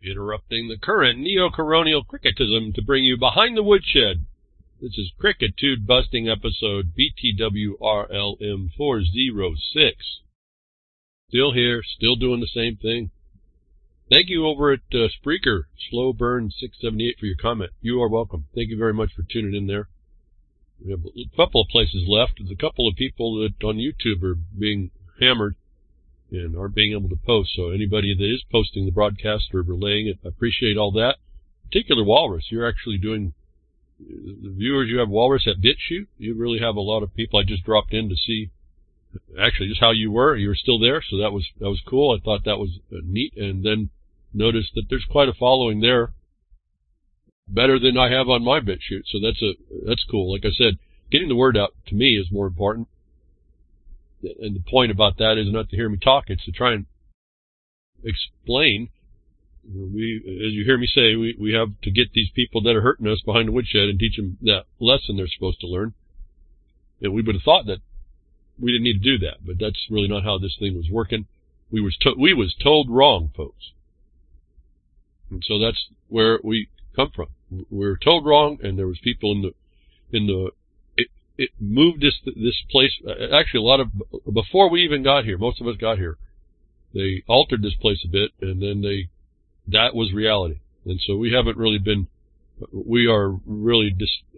interrupting the current neo-colonial cricketism to bring you Behind the Woodshed. This is Crickitude Busting episode BTWRLM 406. Still here, still doing the same thing. Thank you over at Spreaker, Slowburn678 for your comment. You are welcome. Thank you very much for tuning in there. We have a couple of places left. There's a couple of people that on YouTube are being hammered and aren't being able to post. So anybody that is posting the broadcast or relaying it, I appreciate all that. In particular, Walrus, you're actually doing, the viewers you have Walrus at BitChute, you really have a lot of people. I just dropped in to see actually just how you were. You were still there, so that was cool. I thought that was neat, and then noticed that there's quite a following there, better than I have on my BitChute. So that's cool. Like I said, getting the word out to me is more important. And the point about that is not to hear me talk, it's to try and explain. As you hear me say, we have to get these people that are hurting us behind the woodshed and teach them that lesson they're supposed to learn. And we would have thought that we didn't need to do that, but that's really not how this thing was working. We was told wrong, folks. And so that's where we come from. We were told wrong, and there was people it moved this place. Actually, a lot of, before we even got here, most of us got here, they altered this place a bit, and then that was reality. And so we haven't really we are really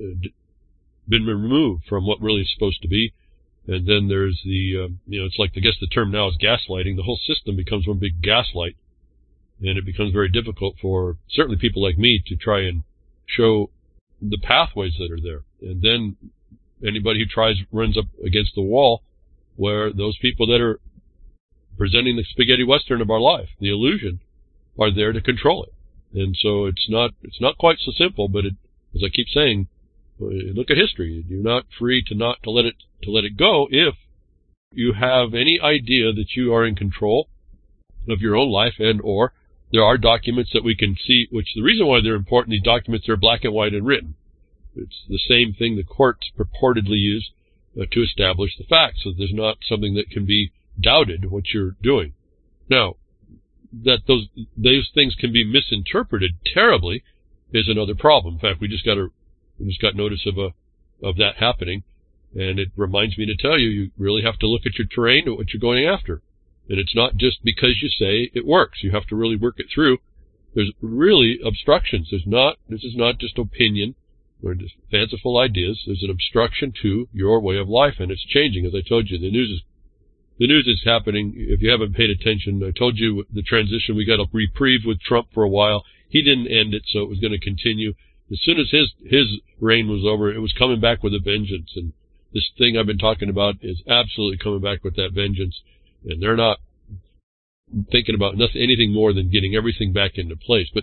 been removed from what really is supposed to be. And then there's it's like, I guess the term now is gaslighting. The whole system becomes one big gaslight, and it becomes very difficult for certainly people like me to try and show the pathways that are there. And then anybody who runs up against the wall where those people that are presenting the spaghetti western of our life, the illusion, are there to control it. And so it's not quite so simple, but as I keep saying, look at history. You're not free to let it go if you have any idea that you are in control of your own life, and or there are documents that we can see, which the reason why they're important, these documents are black and white and written. It's the same thing the courts purportedly use to establish the facts, so there's not something that can be doubted what you're doing. Now, that those things can be misinterpreted terribly is another problem. In fact, we just got notice of that happening, and it reminds me to tell you, you really have to look at your terrain and what you're going after. And it's not just because you say it works. You have to really work it through. There's really obstructions. This is not just opinion or just fanciful ideas. There's an obstruction to your way of life, and it's changing. As I told you, the news is happening. If you haven't paid attention, I told you the transition. We got a reprieve with Trump for a while. He didn't end it, so it was going to continue. As soon as his reign was over, it was coming back with a vengeance. And this thing I've been talking about is absolutely coming back with that vengeance. And they're not thinking about anything more than getting everything back into place. But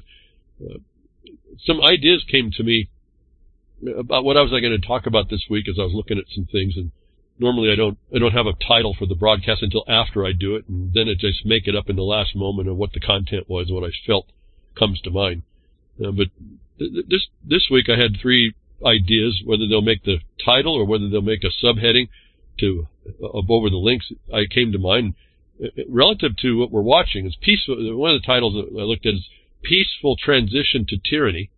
some ideas came to me about what I was going to talk about this week as I was looking at some things. And normally I don't have a title for the broadcast until after I do it, and then I just make it up in the last moment of what the content was, what I felt comes to mind. But this week I had 3 ideas, whether they'll make the title or whether they'll make a subheading over the links. I came to mind relative to what we're watching. It's peaceful. One of the titles that I looked at is Peaceful Transition to Tyranny,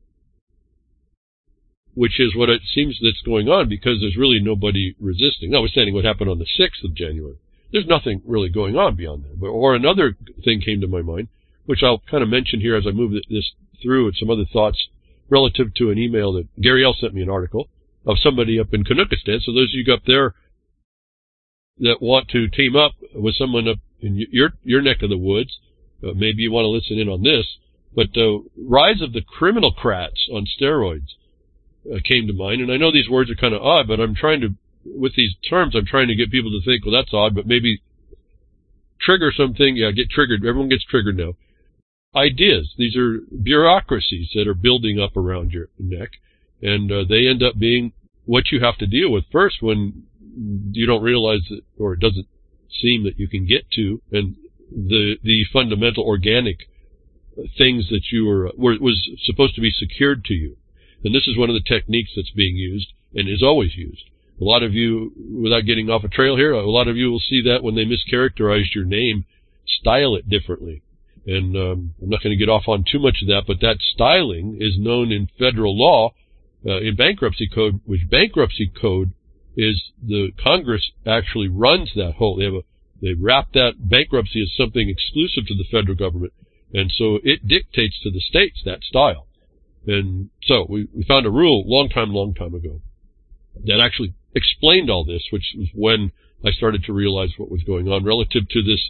which is what it seems that's going on because there's really nobody resisting. Notwithstanding what happened on the 6th of January. There's nothing really going on beyond that. Or another thing came to my mind, which I'll kind of mention here as I move this through, and some other thoughts relative to an email that Gary L. sent me, an article of somebody up in Canuckistan. So those of you up there that want to team up with someone up in your neck of the woods, maybe you want to listen in on this. But the rise of the criminalcrats on steroids came to mind. And I know these words are kind of odd, but with these terms, I'm trying to get people to think, well, that's odd, but maybe trigger something. Yeah, get triggered. Everyone gets triggered now. Ideas. These are bureaucracies that are building up around your neck, and they end up being what you have to deal with first when you don't realize it, or it doesn't seem that you can get to, and the fundamental organic things that was supposed to be secured to you. And this is one of the techniques that's being used and is always used. A lot of you, without getting off a trail here, a lot of you will see that when they mischaracterize your name, style it differently. And I'm not going to get off on too much of that, but that styling is known in federal law, in bankruptcy code, which bankruptcy code is the Congress actually runs that whole. They wrap that bankruptcy as something exclusive to the federal government, and so it dictates to the states that style. And so we found a rule long time ago that actually explained all this, which was when I started to realize what was going on relative to this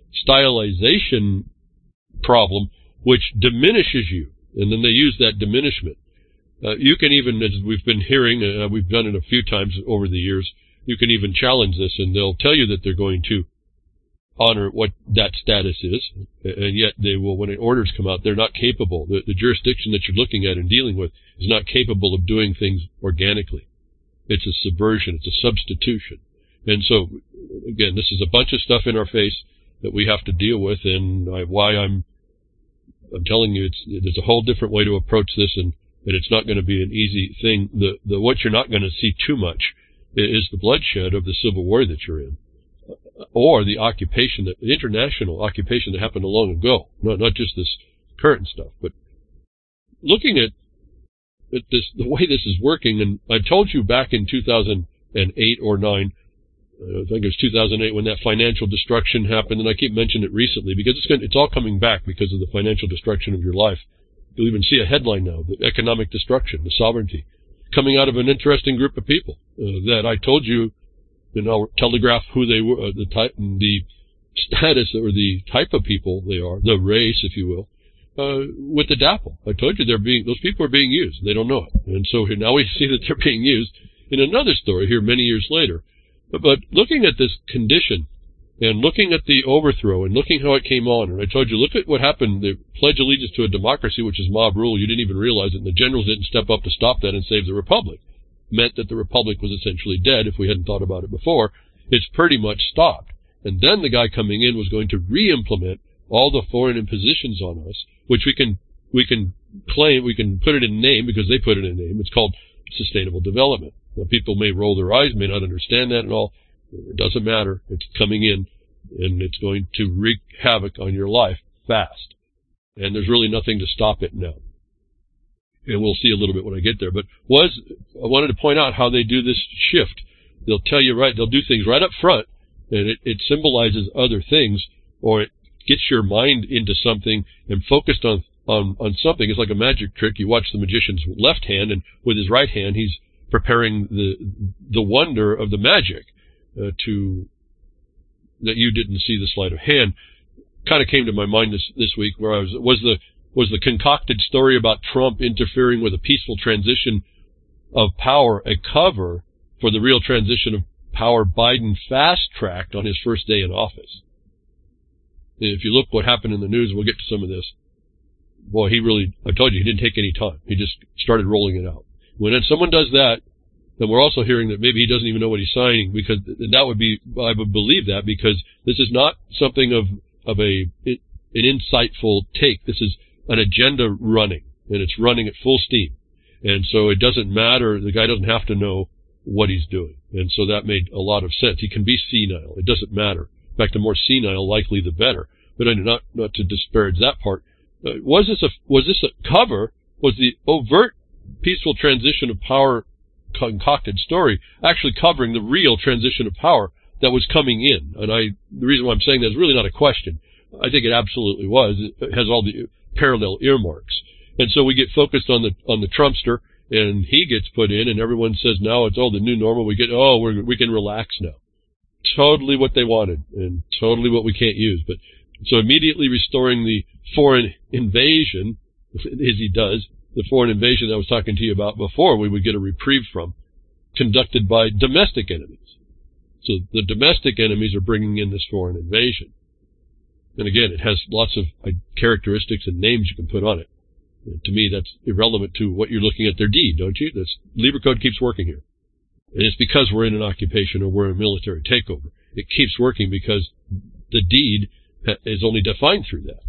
stylization problem, which diminishes you. And then they use that diminishment. You can even, as we've been hearing, we've done it a few times over the years, you can even challenge this, and they'll tell you that they're going to honor what that status is, and yet they will, when orders come out, they're not capable. The jurisdiction that you're looking at and dealing with is not capable of doing things organically. It's a subversion. It's a substitution. And so, again, this is a bunch of stuff in our face that we have to deal with, and why I'm telling you there's a whole different way to approach this, and it's not going to be an easy thing. What you're not going to see too much is the bloodshed of the Civil War that you're in, or the international occupation that happened long ago, not just this current stuff, but looking at this, the way this is working. And I told you back in 2008 or 9, I think it was 2008 when that financial destruction happened, and I keep mentioning it recently because it's all coming back because of the financial destruction of your life. You'll even see a headline now, the economic destruction, the sovereignty, coming out of an interesting group of people that I told you, I'll telegraph who they were, the type, the status or the type of people they are, the race, if you will, with the DAPL. I told you those people are being used. They don't know it. And so here, now we see that they're being used in another story here many years later. But looking at this condition and looking at the overthrow and looking how it came on, and I told you, look at what happened. They pledge allegiance to a democracy, which is mob rule. You didn't even realize it, and the generals didn't step up to stop that and save the republic. Meant that the republic was essentially dead if we hadn't thought about it before. It's pretty much stopped. And then the guy coming in was going to re-implement all the foreign impositions on us, which we can claim, we can put it in name because they put it in name. It's called sustainable development. Now, people may roll their eyes, may not understand that at all. It doesn't matter. It's coming in, and it's going to wreak havoc on your life fast. And there's really nothing to stop it now. And we'll see a little bit when I get there. But I wanted to point out how they do this shift. They'll tell you they'll do things right up front, and it symbolizes other things, or it gets your mind into something and focused on something. It's like a magic trick. You watch the magician's left hand, and with his right hand, he's preparing the wonder of the magic that you didn't see the sleight of hand. Kind of came to my mind this week, where was the concocted story about Trump interfering with a peaceful transition of power a cover for the real transition of power Biden fast-tracked on his first day in office. And if you look what happened in the news, we'll get to some of this. Boy, I told you, he didn't take any time. He just started rolling it out. When someone does that, then we're also hearing that maybe he doesn't even know what he's signing, because I would believe that, because this is not something of an insightful take. This is an agenda running, and it's running at full steam. And so it doesn't matter. The guy doesn't have to know what he's doing. And so that made a lot of sense. He can be senile. It doesn't matter. In fact, the more senile, likely, the better. But not to disparage that part. Was this a cover? Was the overt peaceful transition of power concocted story actually covering the real transition of power that was coming in? And the reason why I'm saying that is really not a question. I think it absolutely was. It has all the parallel earmarks. And so we get focused on the Trumpster, and he gets put in, and everyone says now it's the new normal. We can relax now. Totally what they wanted, and totally what we can't use. But so immediately restoring the foreign invasion, as he does, the foreign invasion that I was talking to you about before, we would get a reprieve from, conducted by domestic enemies. So the domestic enemies are bringing in this foreign invasion. And again, it has lots of characteristics and names you can put on it. And to me, that's irrelevant to what you're looking at their deed, don't you? Lieber Code keeps working here. And it's because we're in an occupation or we're in a military takeover. It keeps working because the deed is only defined through that.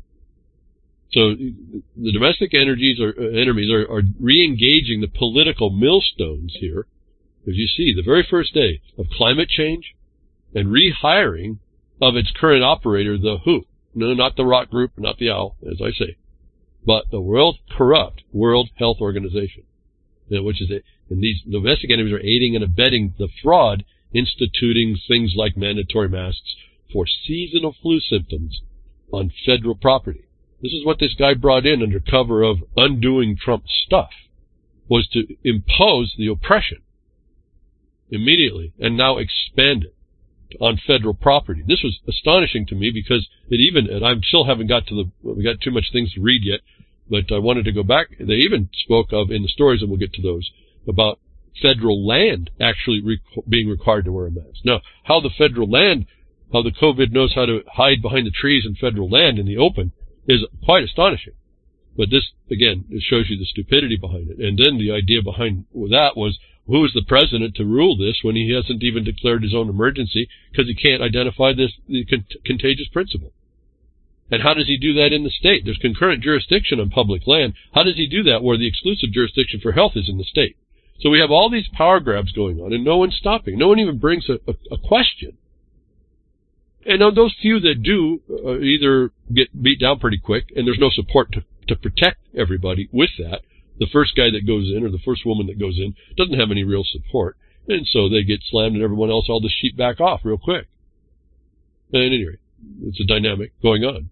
So the domestic enemies are re-engaging the political millstones here, as you see, the very first day of climate change and rehiring of its current operator, the WHO. No, not the rock group, not the owl, as I say, but the corrupt World Health Organization, which is it. And these investigators are aiding and abetting the fraud, instituting things like mandatory masks for seasonal flu symptoms on federal property. This is what this guy brought in under cover of undoing Trump's stuff, was to impose the oppression immediately and now expand it on federal property. This was astonishing to me because and I still haven't got we got too much things to read yet, but I wanted to go back. They even spoke of in the stories, and we'll get to those, about federal land actually being required to wear a mask. Now, how the COVID knows how to hide behind the trees in federal land in the open is quite astonishing. But this, again, it shows you the stupidity behind it. And then the idea behind that was, who is the president to rule this when he hasn't even declared his own emergency because he can't identify the contagious principle? And how does he do that in the state? There's concurrent jurisdiction on public land. How does he do that where the exclusive jurisdiction for health is in the state? So we have all these power grabs going on, and no one's stopping. No one even brings a question. And on those few that do, either get beat down pretty quick, and there's no support to protect everybody with that. The first guy that goes in, or the first woman that goes in, doesn't have any real support, and so they get slammed, and everyone else, all the sheep back off real quick. And anyway, it's a dynamic going on.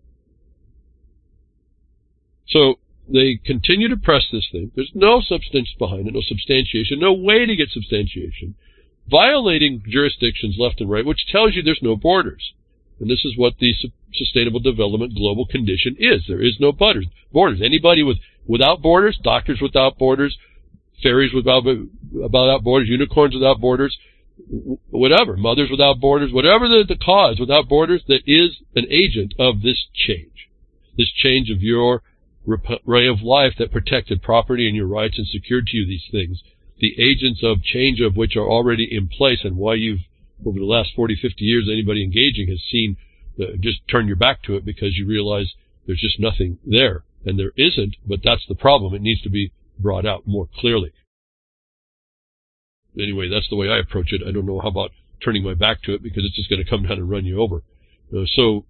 So they continue to press this thing. There's no substance behind it, no substantiation, no way to get substantiation, violating jurisdictions left and right, which tells you there's no borders. And this is what the Sustainable Development Global Condition is. There is no borders. Anybody without borders, doctors without borders, fairies without borders, unicorns without borders, whatever, mothers without borders, whatever the cause without borders, that is an agent of this change of your ray of life that protected property and your rights and secured to you these things. The agents of change of which are already in place, and why you've, over the last 40, 50 years, anybody engaging has seen just turn your back to it because you realize there's just nothing there. And there isn't, but that's the problem. It needs to be brought out more clearly. Anyway, that's the way I approach it. I don't know how about turning my back to it because it's just going to come down and run you over. So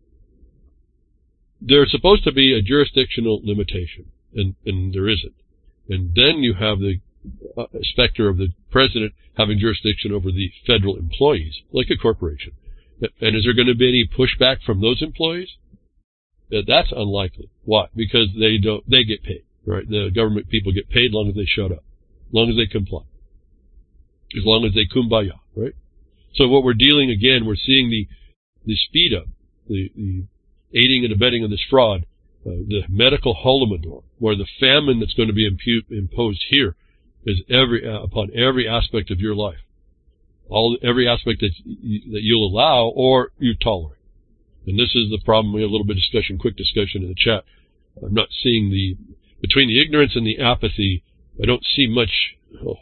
there's supposed to be a jurisdictional limitation, and there isn't. And then you have the specter of the president having jurisdiction over the federal employees, like a corporation. And is there going to be any pushback from those employees? That's unlikely. Why? Because they get paid, right? The government people get paid as long as they shut up, as long as they comply, as long as they kumbaya, right? So what we're seeing the speed up, the aiding and abetting of this fraud, the medical holodomor, where the famine that's going to be imposed here is upon every aspect of your life, every aspect that you'll allow or you tolerate. And this is the problem. We have a little bit of quick discussion in the chat. I'm not seeing between the ignorance and the apathy, I don't see much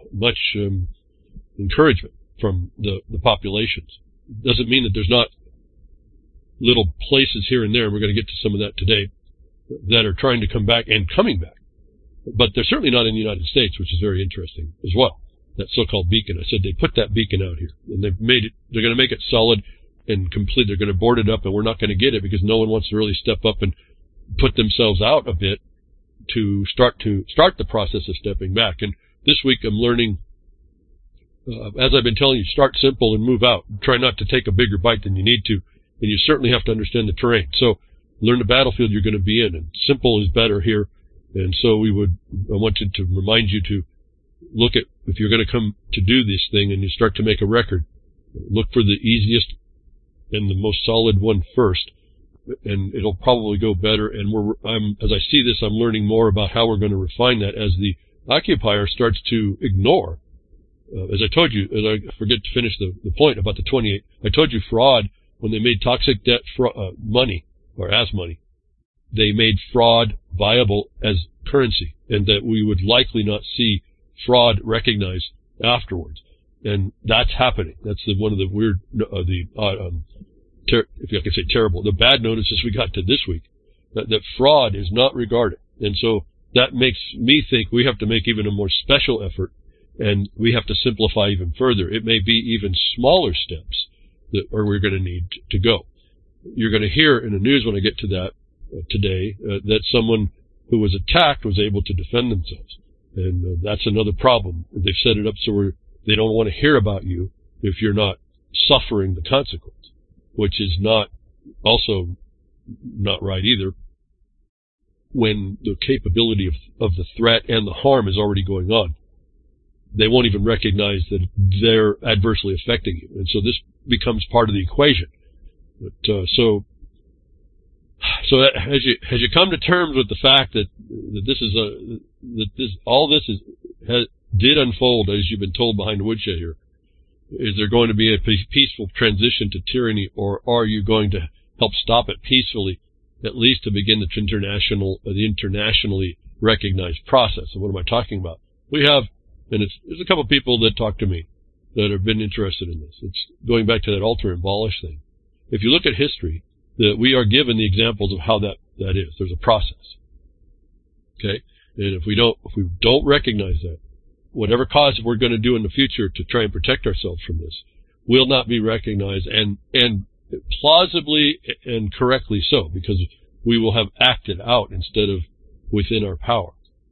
encouragement from the populations. Doesn't mean that there's not little places here and there, and we're going to get to some of that today, that are trying to come back and coming back. But they're certainly not in the United States, which is very interesting as well. That so-called beacon. I said they put that beacon out here, and they're going to make it solid and complete. They're going to board it up, and we're not going to get it because no one wants to really step up and put themselves out a bit to start the process of stepping back. And this week I'm learning, as I've been telling you, start simple and move out. Try not to take a bigger bite than you need to, and you certainly have to understand the terrain. So learn the battlefield you're going to be in, and simple is better here. And so I wanted to remind you to look at, if you're going to come to do this thing and you start to make a record, look for the easiest and the most solid one first, and it'll probably go better. And as I see this, I'm learning more about how we're going to refine that as the occupier starts to ignore. As I told you, as I forget to finish the point about the 28, I told you fraud, when they made toxic debt money, or as money, they made fraud viable as currency, and that we would likely not see fraud recognized afterwards. And that's happening. That's one of the weird, if I can say terrible, the bad notices we got to this week, that fraud is not regarded. And so that makes me think we have to make even a more special effort, and we have to simplify even further. It may be even smaller steps that we're going to need to go. you're going to hear in the news when I get to that today that someone who was attacked was able to defend themselves. And that's another problem. They've set it up so they don't want to hear about you if you're not suffering the consequence, which is also not right either, when the capability of the threat and the harm is already going on. They won't even recognize that they're adversely affecting you. And so this becomes part of the equation. But, so as you come to terms with the fact that all this did unfold as you've been told behind the woodshed here, is there going to be a peaceful transition to tyranny, or are you going to help stop it peacefully, at least to begin the internationally recognized process? And what am I talking about? There's a couple of people that talk to me that have been interested in this. It's going back to that alter and abolish thing. If you look at history, that we are given the examples of how that is. There's a process. Okay? And if we don't recognize that, whatever cause we're going to do in the future to try and protect ourselves from this will not be recognized, and plausibly and correctly so, because we will have acted out instead of within our power.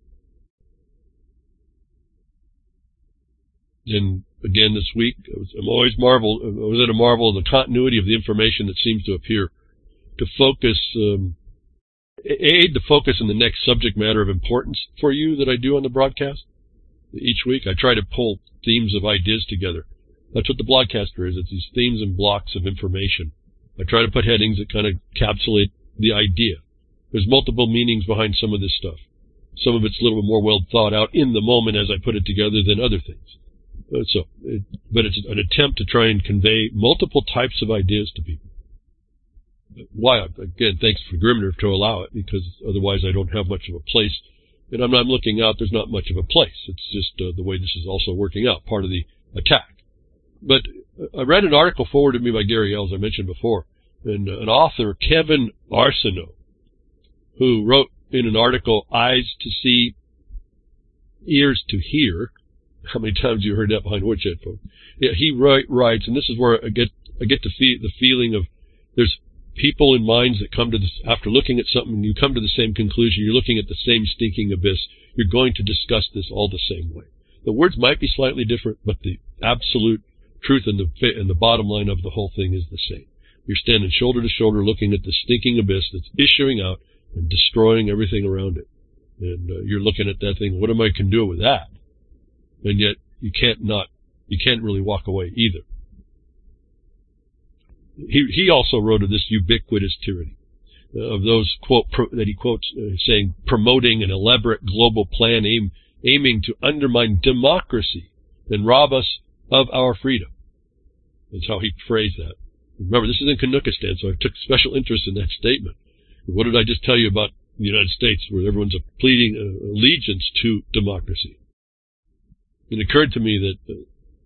And again, this week, I was at a marvel of the continuity of the information that seems to appear to focus, to focus on the next subject matter of importance for you that I do on the broadcast. Each week, I try to pull themes of ideas together. That's what the broadcaster is. It's these themes and blocks of information. I try to put headings that kind of encapsulate the idea. There's multiple meanings behind some of this stuff. Some of it's a little bit more well thought out in the moment as I put it together than other things. But it's an attempt to try and convey multiple types of ideas to people. Why? Again, thanks for Grimner to allow it, because otherwise I don't have much of a place. And I'm looking out, there's not much of a place. It's just the way this is also working out, part of the attack. But I read an article forwarded to me by Gary Ells, I mentioned before, and an author, Kevin Arsenault, who wrote in an article, Eyes to See, Ears to Hear. How many times have you heard that behind woodshed, folks? Yeah, he writes, and this is where I get the feeling of there's people in minds that come to this after looking at something, and you come to the same conclusion. You're looking at the same stinking abyss. You're going to discuss this all the same way. The words might be slightly different, but the absolute truth and the bottom line of the whole thing is the same. You're standing shoulder to shoulder looking at the stinking abyss that's issuing out and destroying everything around it. And you're looking at that thing, what am I can do with that? And yet you can't really walk away either. He also wrote of this ubiquitous tyranny, of those that he quotes saying, promoting an elaborate global plan aiming to undermine democracy and rob us of our freedom. That's how he phrased that. Remember, this is in Canuckistan, so I took special interest in that statement. What did I just tell you about the United States, where everyone's pleading allegiance to democracy? It occurred to me that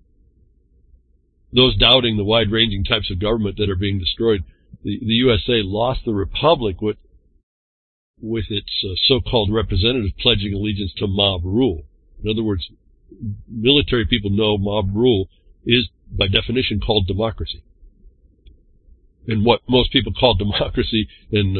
those doubting the wide-ranging types of government that are being destroyed, the USA lost the republic with its so-called representatives pledging allegiance to mob rule. In other words, military people know mob rule is, by definition, called democracy. And what most people call democracy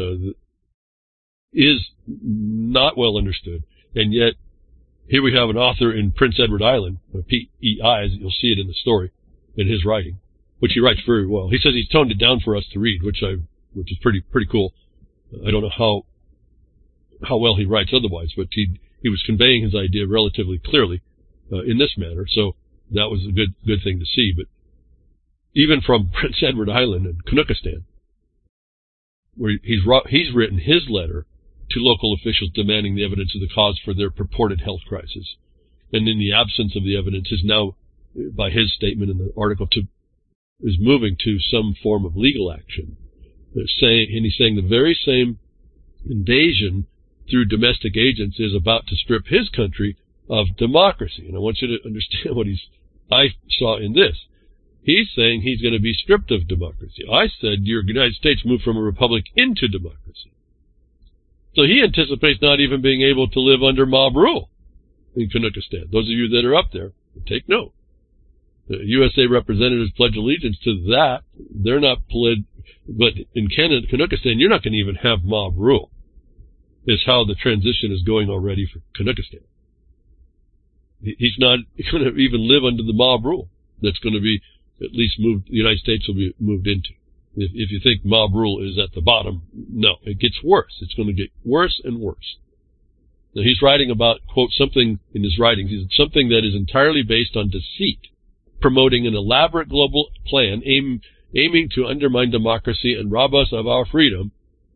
is not well understood. And yet, here we have an author in Prince Edward Island, PEI, as you'll see it in the story, in his writing, which he writes very well. He says he's toned it down for us to read, which is pretty cool. I don't know how well he writes otherwise, but he was conveying his idea relatively clearly in this manner, so that was a good thing to see. But even from Prince Edward Island and Canuckistan, where he's written his letter to local officials demanding the evidence of the cause for their purported health crisis, and in the absence of the evidence is now, by his statement in the article, is moving to some form of legal action. He's saying the very same invasion through domestic agents is about to strip his country of democracy. And I want you to understand what I saw in this. He's saying he's going to be stripped of democracy. I said your United States moved from a republic into democracy. So he anticipates not even being able to live under mob rule in Canuckistan. Those of you that are up there, take note. The USA representatives pledge allegiance to that. They're not But in Canada, Kazakhstan, you're not going to even have mob rule, is how the transition is going already for Kazakhstan. He's not going to even live under the mob rule that's going to be at least moved, the United States will be moved into. If you think mob rule is at the bottom, no, it gets worse. It's going to get worse and worse. Now, he's writing about, quote, something in his writings, something that is entirely based on deceit, promoting an elaborate global plan aiming to undermine democracy and rob us of our freedom,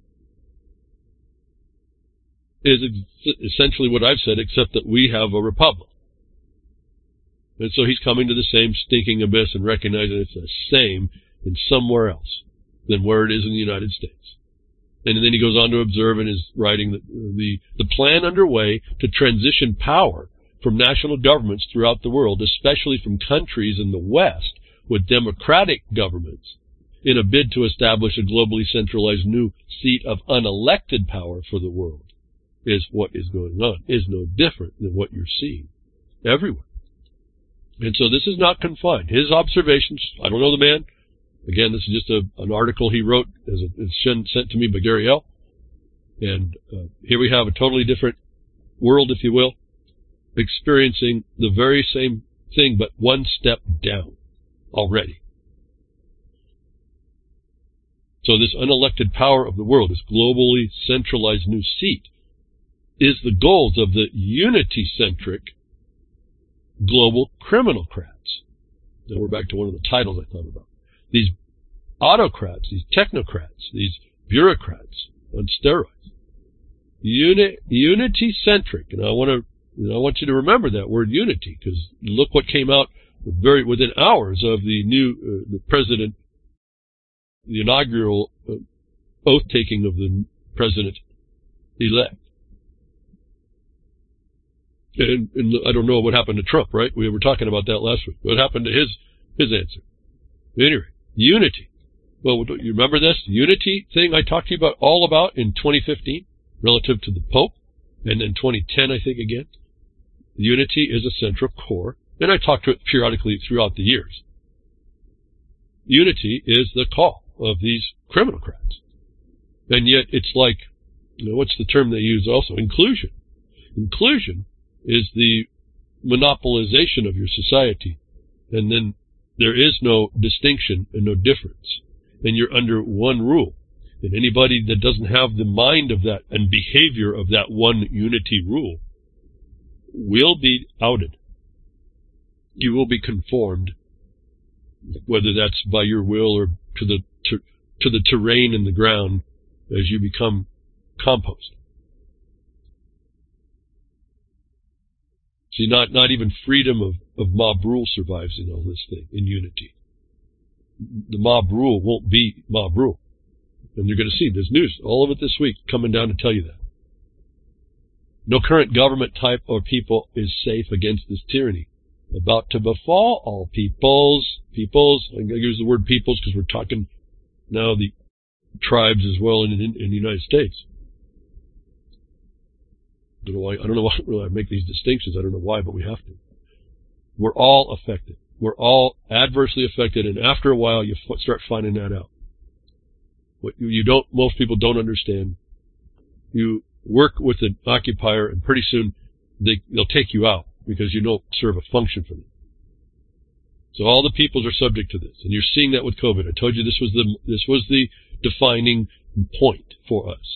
is essentially what I've said, except that we have a republic. And so he's coming to the same stinking abyss and recognizing it's the same in somewhere else than where it is in the United States. And then he goes on to observe in his writing that the plan underway to transition power from national governments throughout the world, especially from countries in the West with democratic governments, in a bid to establish a globally centralized new seat of unelected power for the world, is what is going on, is no different than what you're seeing everywhere. And so this is not confined. His observations, I don't know the man. Again, this is just an article he wrote it's sent to me by Gary L. And here we have a totally different world, if you will, experiencing the very same thing, but one step down already. So this unelected power of the world, this globally centralized new seat, is the goals of the unity-centric global criminalcrats. Now we're back to one of the titles I thought about. These autocrats, these technocrats, these bureaucrats on steroids. Unity-centric. And I want you to remember that word unity, because look what came out within hours of the president, the inaugural oath-taking of the president-elect. And I don't know what happened to Trump, right? We were talking about that last week. What happened to his answer? Anyway, unity. Well, do you remember this unity thing I talked to you about all about in 2015 relative to the Pope, and then 2010, I think, again? Unity is a central core, and I talked to it periodically throughout the years. Unity is the call of these criminalcrats. And yet it's like, what's the term they use also? Inclusion. Inclusion is the monopolization of your society, and then there is no distinction and no difference, and you're under one rule. And anybody that doesn't have the mind of that and behavior of that one unity rule will be outed. You will be conformed, whether that's by your will or to the terrain in the ground as you become compost. See, not even freedom of mob rule survives in all this thing, in unity. The mob rule won't be mob rule. And you're going to see, there's news, all of it this week, coming down to tell you that. No current government type or people is safe against this tyranny about to befall all peoples, I'm going to use the word peoples because we're talking now the tribes as well in the United States. I don't know why really I make these distinctions. I don't know why, but we have to. We're all affected. We're all adversely affected, and after a while, you start finding that out. What most people don't understand. You work with an occupier, and pretty soon they'll take you out because you don't serve a function for them. So all the peoples are subject to this, and you're seeing that with COVID. I told you this was the defining point for us.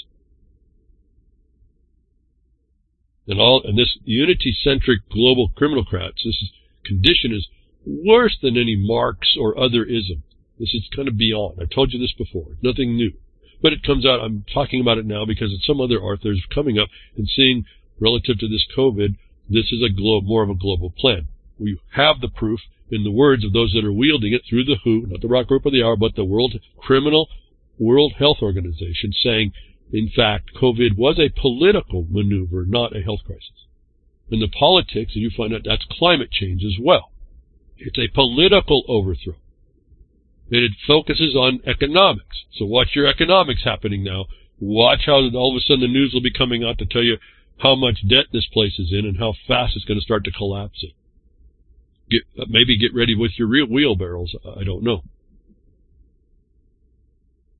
And this unity-centric global criminalcrats, condition is worse than any Marx or other ism. This is kind of beyond. I've told you this before. It's nothing new. But it comes out, I'm talking about it now because some other authors coming up and seeing, relative to this COVID, this is more of a global plan. We have the proof in the words of those that are wielding it through the WHO, not the Rock Group of the Hour, but the World Health Organization, saying, in fact, COVID was a political maneuver, not a health crisis. In the politics, and you find out that's climate change as well. It's a political overthrow. And it focuses on economics. So watch your economics happening now. Watch how all of a sudden the news will be coming out to tell you how much debt this place is in and how fast it's going to start to collapse it. Maybe get ready with your real wheelbarrows. I don't know.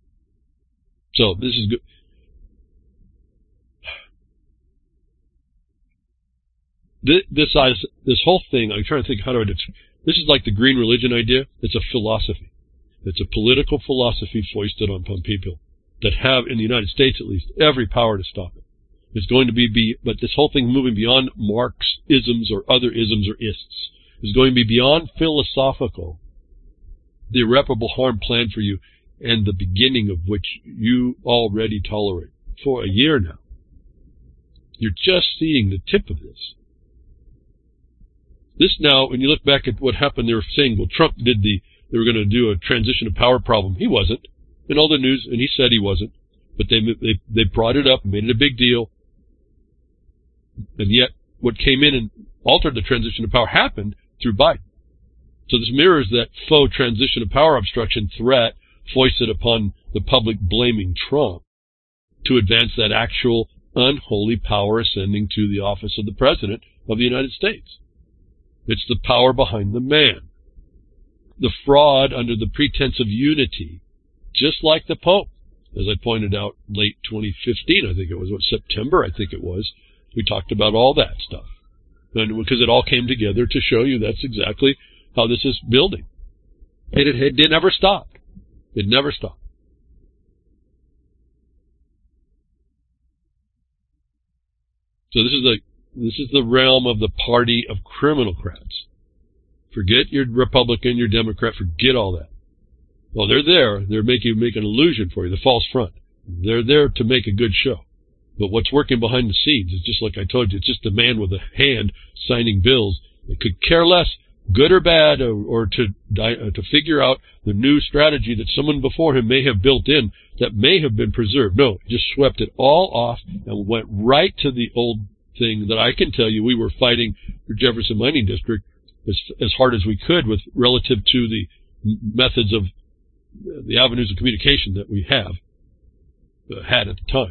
So this is good. This whole thing, I'm trying to think, how do I describe? This is like the green religion idea. It's a philosophy. It's a political philosophy foisted upon people that have, in the United States at least, every power to stop it. It's going to but this whole thing moving beyond Marx-isms or other isms or ists is going to be beyond philosophical, the irreparable harm planned for you, and the beginning of which you already tolerate for a year now. You're just seeing the tip of this. This now, when you look back at what happened, they were saying, well, Trump they were going to do a transition of power problem. He wasn't. In all the news, and he said he wasn't. But they brought it up and made it a big deal. And yet, what came in and altered the transition of power happened through Biden. So this mirrors that faux transition of power obstruction threat foisted upon the public blaming Trump to advance that actual unholy power ascending to the office of the President of the United States. It's the power behind the man. The fraud under the pretense of unity, just like the Pope. As I pointed out, late 2015, I think it was, September, I think it was, we talked about all that stuff. And because it all came together to show you that's exactly how this is building. And it never stopped. It never stopped. So this is the realm of the party of criminocrats. Forget your Republican, your Democrat, forget all that. Well, they're there. They're make an illusion for you, the false front. They're there to make a good show. But what's working behind the scenes is just like I told you, it's just a man with a hand signing bills. It could care less, good or bad, or to figure out the new strategy that someone before him may have built in that may have been preserved. No, he just swept it all off and went right to the old thing that I can tell you we were fighting for Jefferson Mining District as hard as we could with relative to the methods of the avenues of communication that we had at the time.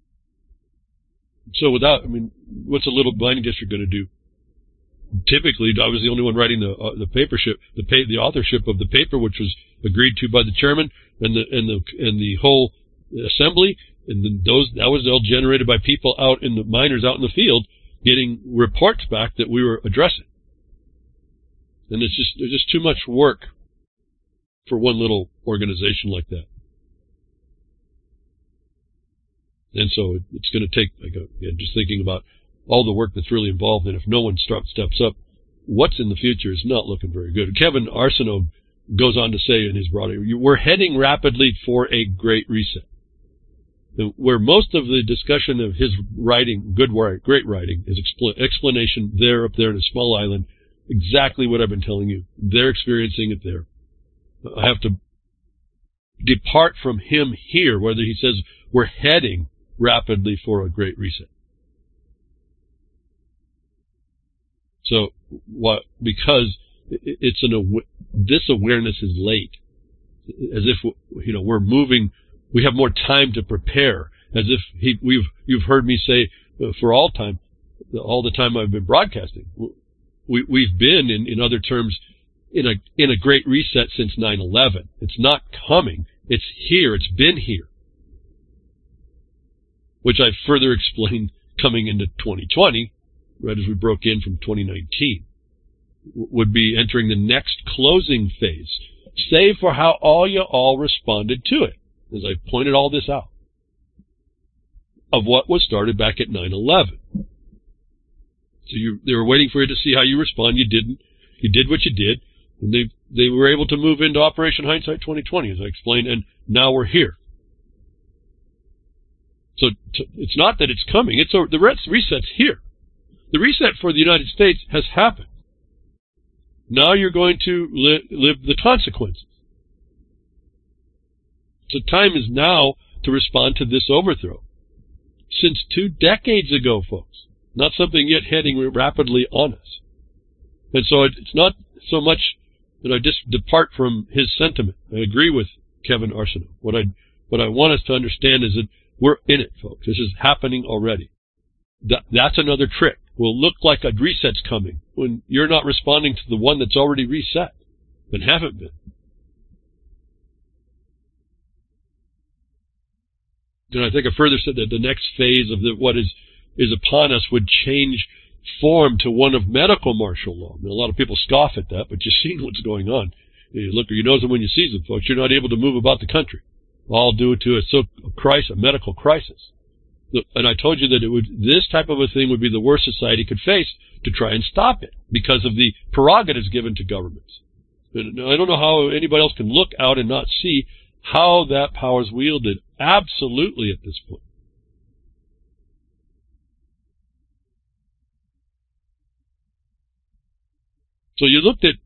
So what's a little mining district going to do? Typically, I was the only one writing the authorship of the paper, which was agreed to by the chairman and the whole assembly, and then that was all generated by people miners out in the field getting reports back that we were addressing. And there's just too much work for one little organization like that. And so it's going to take, just thinking about all the work that's really involved, and if no one steps up, what's in the future is not looking very good. Kevin Arsenault goes on to say in his broader, we're heading rapidly for a great reset. Where most of the discussion of his writing, great writing, is explanation there up there in a small island, exactly what I've been telling you. They're experiencing it there. I have to depart from him here, whether he says we're heading rapidly for a great reset. So because this awareness is late, as if we're moving, we have more time to prepare, as if you've heard me say for all the time I've been broadcasting, we've been in other terms in a great reset since 9/11. It's not coming. It's here. It's been here. Which I further explained coming into 2020, right as we broke in from 2019, would be entering the next closing phase, save for how you all responded to it, as I pointed all this out, of what was started back at 9/11. So they were waiting for you to see how you respond. You didn't. You did what you did, and they were able to move into Operation Hindsight 2020, as I explained, and now we're here. So it's not that it's coming. The reset's here. The reset for the United States has happened. Now you're going to live the consequences. So time is now to respond to this overthrow. Since 2 decades ago, folks. Not something yet heading rapidly on us. And so it's not so much that I just depart from his sentiment. I agree with Kevin Arsenault. What I want us to understand is that we're in it, folks. This is happening already. That's another trick. Will look like a reset's coming when you're not responding to the one that's already reset and haven't been. And I think I further said that the next phase of what is upon us would change form to one of medical martial law. I mean, a lot of people scoff at that, but you've seen what's going on. You look at your nose and when you see them, folks, you're not able to move about the country, all due to a medical crisis. And I told you that this type of a thing would be the worst society could face to try and stop it because of the prerogatives given to governments. And I don't know how anybody else can look out and not see how that power is wielded absolutely at this point. So you looked at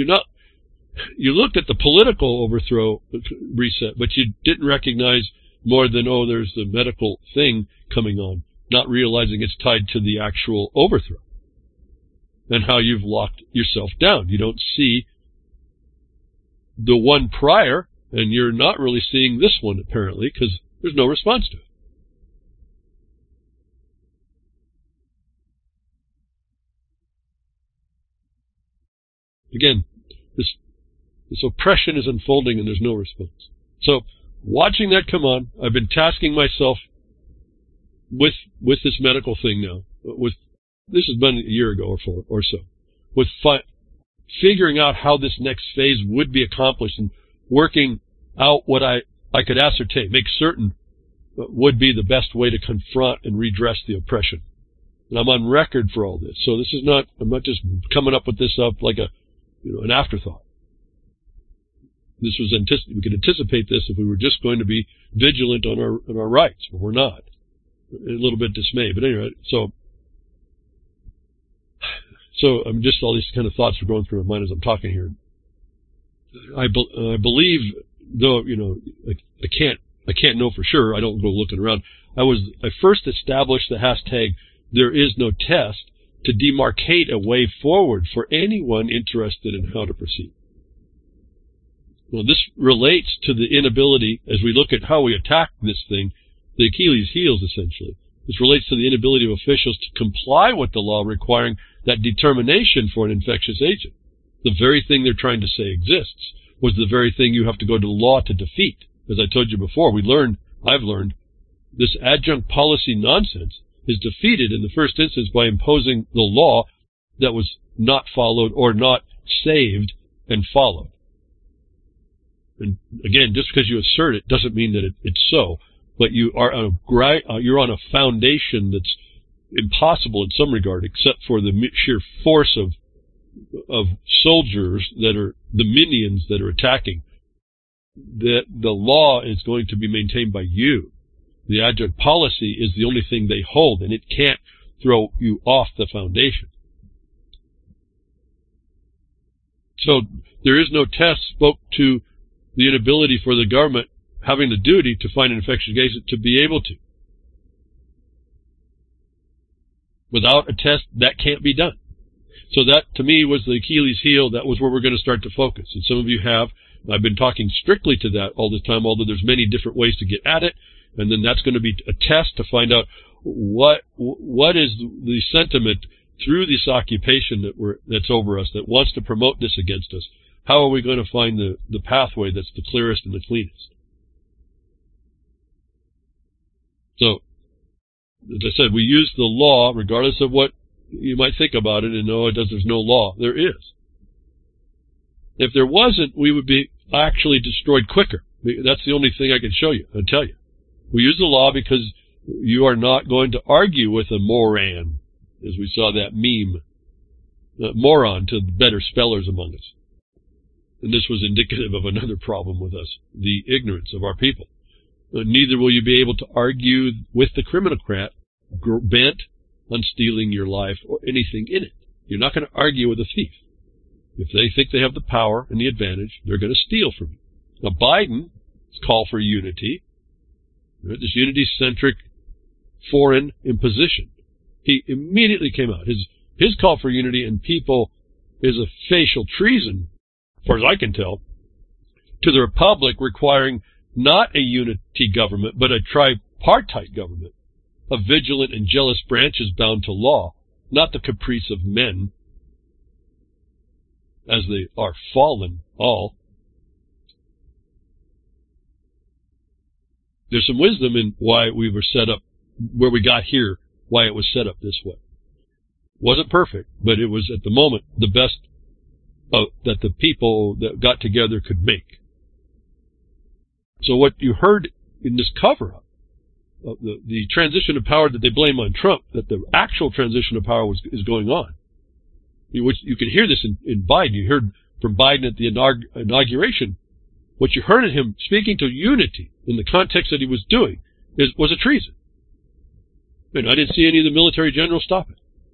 the political overthrow reset, but you didn't recognize more than, there's the medical thing coming on, not realizing it's tied to the actual overthrow and how you've locked yourself down. You don't see the one prior, and you're not really seeing this one apparently because there's no response to it. Again, this oppression is unfolding and there's no response. So, watching that come on, I've been tasking myself with this medical thing now. This has been a year ago or so, with figuring out how this next phase would be accomplished and working out what I could ascertain, make certain would be the best way to confront and redress the oppression. And I'm on record for all this. So this is not, I'm not just coming up with this up like an afterthought. This was we could anticipate this if we were just going to be vigilant on our rights, but we're not. A little bit dismayed, but anyway, so I'm just all these kind of thoughts are going through my mind as I'm talking here. I believe, though, I can't know for sure. I don't go looking around. I first established the hashtag "There is no test" to demarcate a way forward for anyone interested in how to proceed. Well, this relates to the inability, as we look at how we attack this thing, the Achilles heels, essentially. This relates to the inability of officials to comply with the law requiring that determination for an infectious agent. The very thing they're trying to say exists was the very thing you have to go to law to defeat. As I told you before, I've learned, this adjunct policy nonsense is defeated in the first instance by imposing the law that was not followed or not saved and followed. And again, just because you assert it doesn't mean that it's so, but you're on a foundation that's impossible in some regard, except for the sheer force of soldiers that are the minions that are attacking. That the law is going to be maintained by you. The adjunct policy is the only thing they hold, and it can't throw you off the foundation. So there is no test spoke to the inability for the government having the duty to find an infectious agent to be able to. Without a test, that can't be done. So that, to me, was the Achilles heel. That was where we're going to start to focus. And some of you have. I've been talking strictly to that all the time, although there's many different ways to get at it. And then that's going to be a test to find out what is the sentiment through this occupation that's over us, that wants to promote this against us. How are we going to find the pathway that's the clearest and the cleanest? So, as I said, we use the law, regardless of what you might think about it, and there's no law. There is. If there wasn't, we would be actually destroyed quicker. That's the only thing I can show you and tell you. We use the law because you are not going to argue with a moron, as we saw that meme, moron to the better spellers among us. And this was indicative of another problem with us, the ignorance of our people. Neither will you be able to argue with the criminocrat bent on stealing your life or anything in it. You're not going to argue with a thief. If they think they have the power and the advantage, they're going to steal from you. Now, Biden's call for unity, this unity-centric foreign imposition, he immediately came out. His call for unity and people is a facial treason, as far as I can tell, to the Republic requiring not a unity government, but a tripartite government of vigilant and jealous branches bound to law, not the caprice of men, as they are fallen all. there's some wisdom in why we were set up where we got here, why it was set up this way. Wasn't perfect, but it was at the moment the best that the people that got together could make. So what you heard in this cover-up, the transition of power that they blame on Trump, that the actual transition of power is going on. You can hear this in Biden. You heard from Biden at the inauguration. What you heard of him speaking to unity in the context that he was doing was a treason. I didn't see any of the military generals stop it.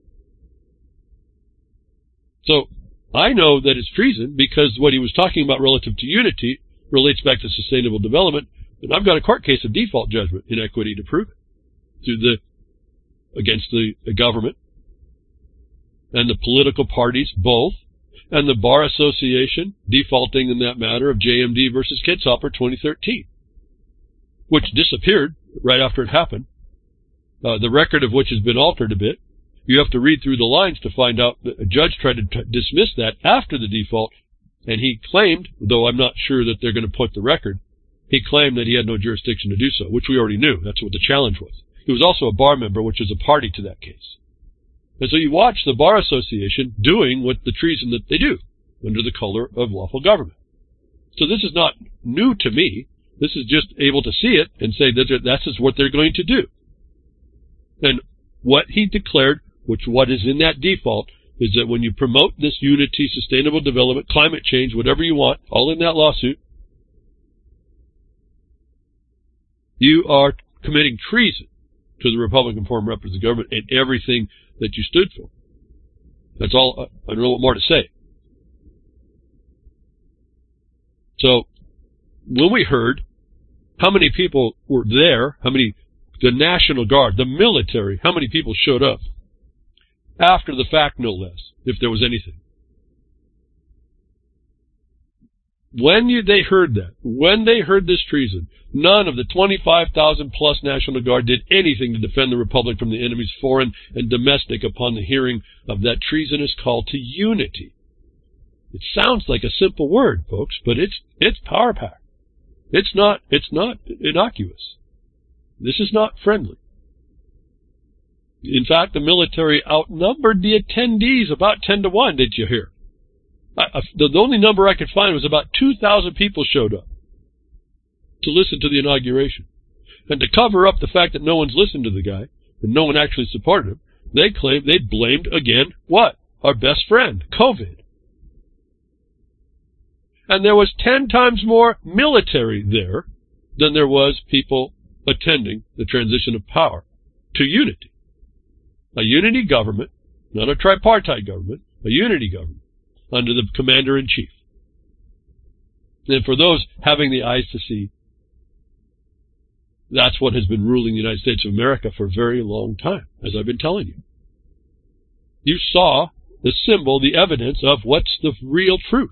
So I know that it's treason because what he was talking about relative to unity relates back to sustainable development, and I've got a court case of default judgment inequity to prove it against the government and the political parties both, and the Bar Association defaulting in that matter of JMD versus Kitzhaber 2013, which disappeared right after it happened, the record of which has been altered a bit. You have to read through the lines to find out that a judge tried to dismiss that after the default, and he claimed, though I'm not sure that they're going to put the record, he claimed that he had no jurisdiction to do so, which we already knew. That's what the challenge was. He was also a bar member, which is a party to that case. And so you watch the Bar Association doing what the treason that they do under the color of lawful government. So this is not new to me. This is just able to see it and say that that's what they're going to do. And what he declared, what is in that default, is that when you promote this unity, sustainable development, climate change, whatever you want, all in that lawsuit, you are committing treason to the Republican form of representative government and everything that you stood for. That's all. I don't know what more to say. So when we heard how many people were there, the National Guard, the military, how many people showed up after the fact, no less, if there was anything. When they heard that, when they heard this treason, none of the 25,000 plus National Guard did anything to defend the Republic from the enemies, foreign and domestic, upon the hearing of that treasonous call to unity. It sounds like a simple word, folks, but it's power packed. It's not innocuous. This is not friendly. In fact, the military outnumbered the attendees about 10 to 1, did you hear? The only number I could find was about 2,000 people showed up to listen to the inauguration. And to cover up the fact that no one's listened to the guy, and no one actually supported him, they claimed they blamed, again, what? Our best friend, COVID. And there was 10 times more military there than there was people attending the transition of power to unity. A unity government, not a tripartite government, a unity government under the commander-in-chief. And for those having the eyes to see, that's what has been ruling the United States of America for a very long time, as I've been telling you. You saw the symbol, the evidence of what's the real truth.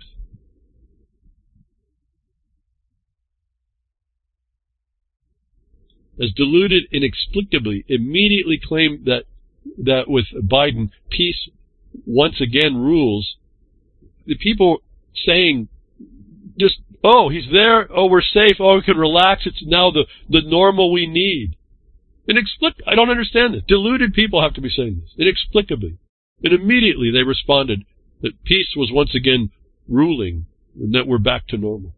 As deluded inexplicably, immediately claimed that with Biden, peace once again rules. The people saying just, oh, he's there, oh, we're safe, oh, we can relax, it's now the normal we need. I don't understand this. Deluded people have to be saying this, inexplicably. And immediately they responded that peace was once again ruling and that we're back to normal.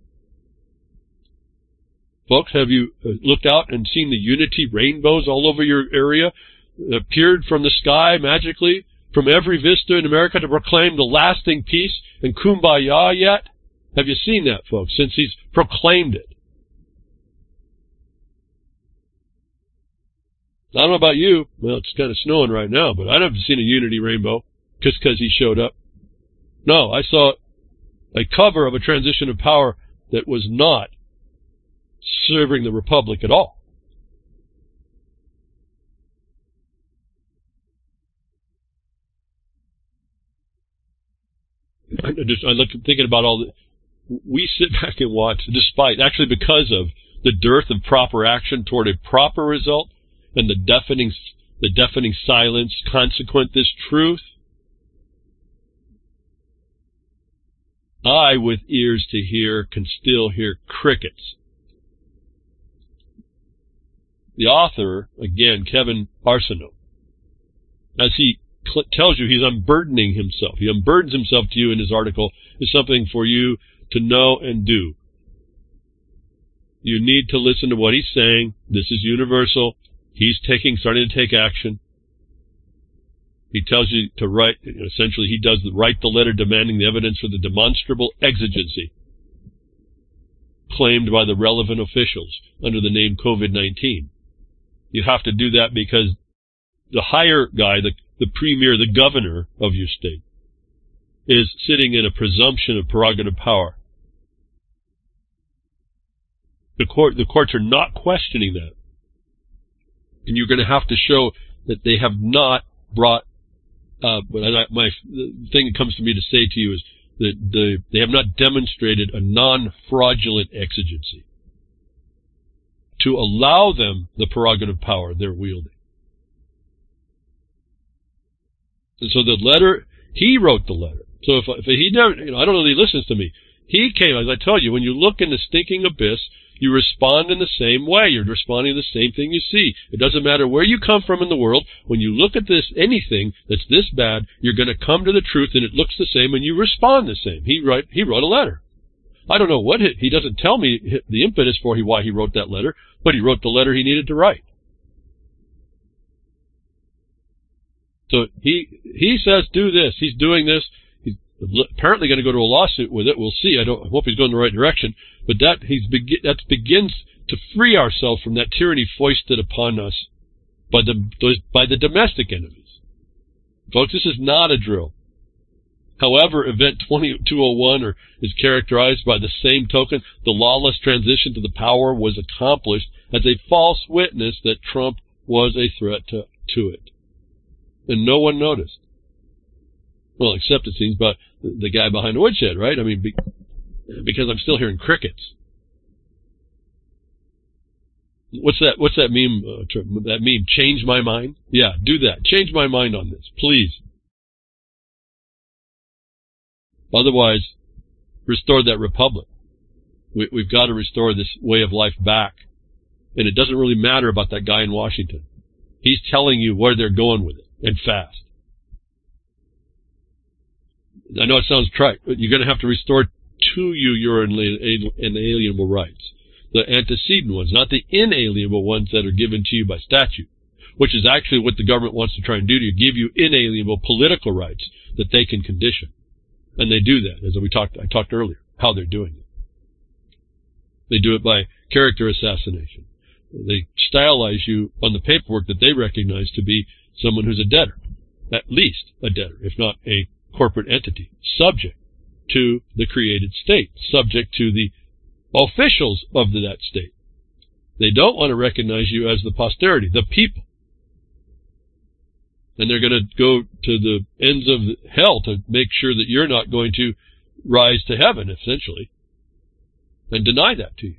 Folks, have you looked out and seen the unity rainbows all over your area? Appeared from the sky magically from every vista in America to proclaim the lasting peace and kumbaya yet? Have you seen that, folks, since he's proclaimed it? I don't know about you. Well, it's kind of snowing right now, but I haven't seen a unity rainbow just because he showed up. No, I saw a cover of a transition of power that was not serving the Republic at all. I look thinking about all the. We sit back and watch, actually because of the dearth of proper action toward a proper result and the deafening silence consequent this truth. I, with ears to hear, can still hear crickets. the author, again, Kevin Arsenault, as he tells you he's unburdening himself. He unburdens himself to you in his article. Is something for you to know and do. You need to listen to what he's saying. This is universal. He's starting to take action. He tells you to write, essentially he does write the letter demanding the evidence for the demonstrable exigency claimed by the relevant officials under the name COVID-19. You have to do that because the higher guy, the premier, the governor of your state, is sitting in a presumption of prerogative power. The courts are not questioning that. And you're going to have to show that they have not brought, the thing that comes to me to say to you is that they have not demonstrated a non-fraudulent exigency to allow them the prerogative power they're wielding. And so the letter, he wrote the letter. So if he never, I don't know that he listens to me. He came, as I tell you, when you look in the stinking abyss, you respond in the same way. You're responding to the same thing you see. It doesn't matter where you come from in the world. When you look at anything that's this bad, you're going to come to the truth, and it looks the same, and you respond the same. He wrote a letter. I don't know what he doesn't tell me the impetus for why he wrote that letter, but he wrote the letter he needed to write. So he says, do this. He's doing this. He's apparently going to go to a lawsuit with it. We'll see. I hope he's going in the right direction. But that begins to free ourselves from that tyranny foisted upon us by the domestic enemies. Folks, this is not a drill. However, Event 2201 is characterized by the same token, the lawless transition to the power was accomplished as a false witness that Trump was a threat to it. And no one noticed. Well, except it seems about the guy behind the woodshed, right? I mean, because I'm still hearing crickets. What's that meme? That meme, change my mind? Yeah, do that. Change my mind on this, please. Otherwise, restore that republic. We've got to restore this way of life back. And it doesn't really matter about that guy in Washington. He's telling you where they're going with it. And fast. I know it sounds trite, but you're going to have to restore to you your inalienable rights. The antecedent ones, not the inalienable ones that are given to you by statute, which is actually what the government wants to try and do to you, give you inalienable political rights that they can condition. And they do that, as I talked earlier, how they're doing it. They do it by character assassination. They stylize you on the paperwork that they recognize to be someone who's a debtor, at least a debtor, if not a corporate entity, subject to the created state, subject to the officials of that state. They don't want to recognize you as the posterity, the people. And they're going to go to the ends of hell to make sure that you're not going to rise to heaven, essentially, and deny that to you.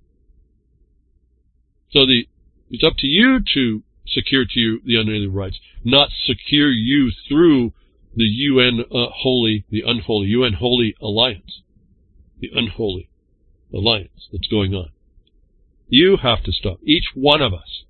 So it's up to you to secure to you the unalienable rights, not secure you through the UN unholy alliance. The unholy alliance that's going on. You have to stop. Each one of us.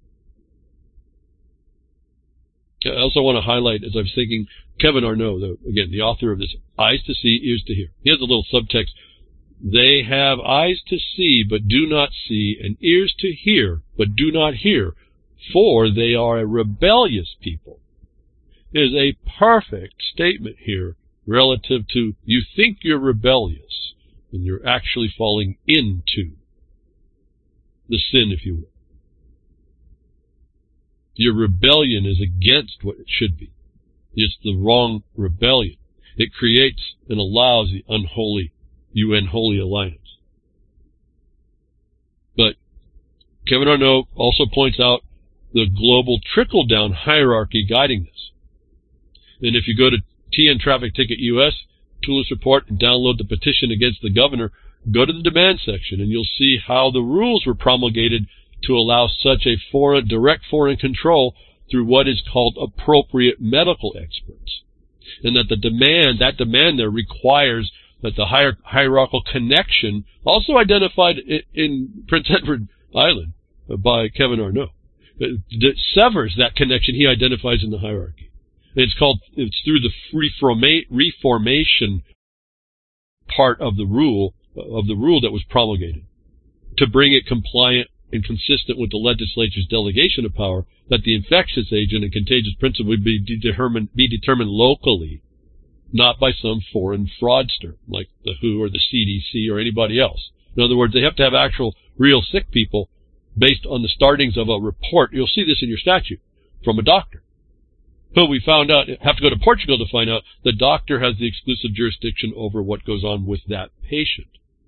I also want to highlight, as I was thinking, Kevin Arsenault, again, the author of this, Eyes to See, Ears to Hear. He has a little subtext. They have eyes to see, but do not see, and ears to hear, but do not hear, for they are a rebellious people. Is a perfect statement here relative to you think you're rebellious, and you're actually falling into the sin, if you will. Your rebellion is against what it should be. It's the wrong rebellion. It creates and allows the unholy UN Holy Alliance. But Kevin Arsenault also points out the global trickle-down hierarchy guiding this. And if you go to TN Traffic Ticket US, Tools Report, and download the petition against the governor, go to the demand section and you'll see how the rules were promulgated to allow such a direct foreign control through what is called appropriate medical experts. And that that demand there requires that the hierarchical connection, also identified in Prince Edward Island by Kevin Arsenault, that severs that connection he identifies in the hierarchy. And it's through the reformation part of the rule that was promulgated to bring it compliant and consistent with the legislature's delegation of power, that the infectious agent and contagious principle would be determined locally, not by some foreign fraudster like the WHO or the CDC or anybody else. In other words, they have to have actual real sick people based on the startings of a report. You'll see this in your statute from a doctor who we found out have to go to Portugal to find out the doctor has the exclusive jurisdiction over what goes on with that patient.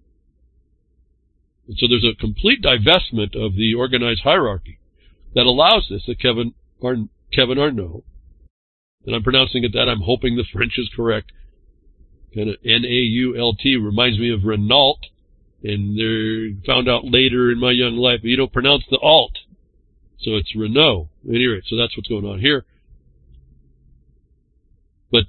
And so there's a complete divestment of the organized hierarchy that allows this, that Kevin Arnault, and I'm pronouncing it that, I'm hoping the French is correct, kind of N-A-U-L-T, reminds me of Renault, and they found out later in my young life, you don't pronounce the alt, so it's Renault. Anyway, so that's what's going on here. But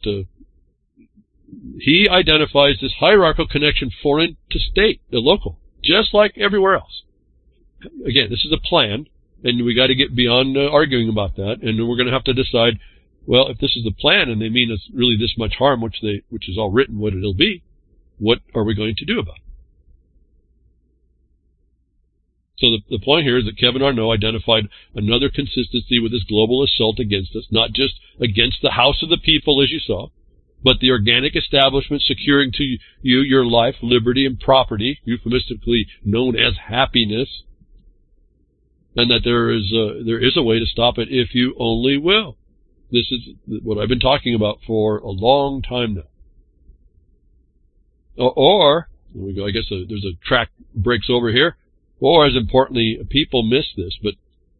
he identifies this hierarchical connection foreign to state, the local, just like everywhere else. Again, this is a plan, and we got to get beyond arguing about that, and we're going to have to decide, well, if this is the plan and they mean it's really this much harm, which is all written what it'll be, what are we going to do about it? So the point here is that Kevin Arnault identified another consistency with this global assault against us, not just against the house of the people, as you saw, but the organic establishment securing to you your life, liberty, and property, euphemistically known as happiness, and that there is a way to stop it if you only will. This is what I've been talking about for a long time now. Or here we go. I guess there's a track breaks over here. Or, as importantly, people miss this, but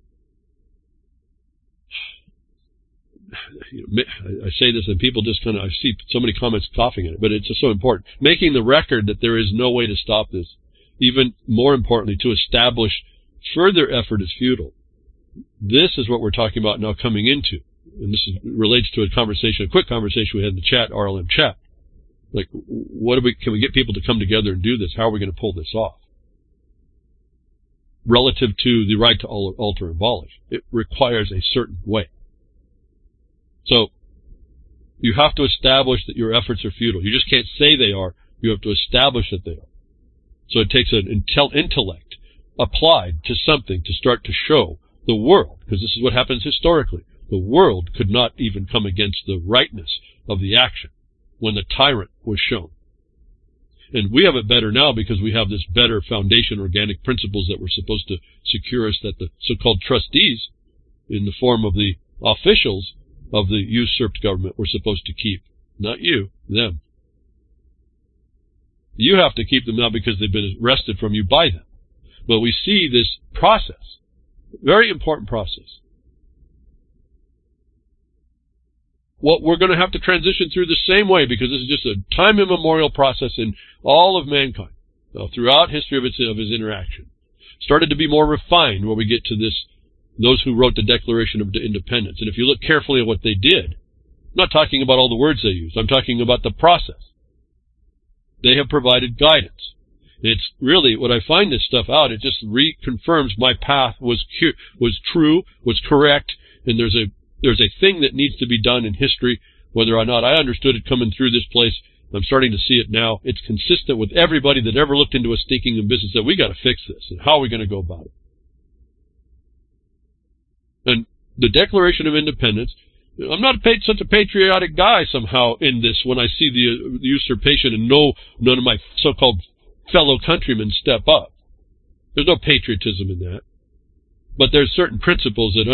I say this and people just I see so many comments coughing at it, but it's just so important. Making the record that there is no way to stop this, even more importantly, to establish further effort is futile. This is what we're talking about now coming into, and this relates to a quick conversation we had in the chat, RLM chat. Like, can we get people to come together and do this? How are we going to pull this off? Relative to the right to alter and abolish, it requires a certain way. So you have to establish that your efforts are futile. You just can't say they are. You have to establish that they are. So it takes an intellect applied to something to start to show the world, because this is what happens historically. The world could not even come against the rightness of the action when the tyrant was shown. And we have it better now because we have this better foundation, organic principles that were supposed to secure us, that the so-called trustees, in the form of the officials of the usurped government, were supposed to keep. Not you, them. You have to keep them now because they've been wrested from you by them. But we see this process, very important process. What we're going to have to transition through the same way, because this is just a time immemorial process in all of mankind, throughout history of his interaction. Started to be more refined where we get to this, those who wrote the Declaration of Independence. And if you look carefully at what they did, I'm not talking about all the words they used, I'm talking about the process. They have provided guidance. It's really, when I find this stuff out, it just reconfirms my path was true, was correct, and there's a thing that needs to be done in history, whether or not I understood it coming through this place. I'm starting to see it now. It's consistent with everybody that ever looked into a stinking business that we got to fix this, and how are we going to go about it? And the Declaration of Independence, I'm not such a patriotic guy somehow in this when I see the usurpation and none of my so-called fellow countrymen step up. There's no patriotism in that. But there's certain principles that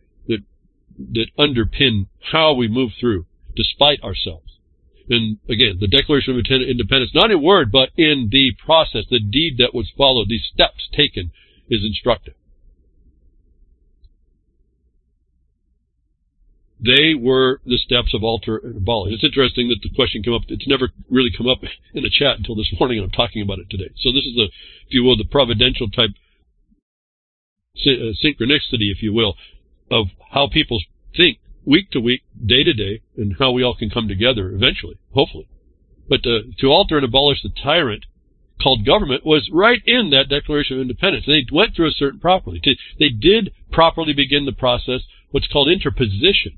underpin how we move through, despite ourselves. And again, the Declaration of Independence, not in word, but in the process, the deed that was followed, these steps taken, is instructive. They were the steps of alter and abolish. It's interesting that the question came up. It's never really come up in the chat until this morning, and I'm talking about it today. So this is if you will, the providential type synchronicity, if you will, of how people think week to week, day to day, and how we all can come together eventually, hopefully. But to alter and abolish the tyrant called government was right in that Declaration of Independence. They went through a certain properly. They did properly begin the process, what's called interposition,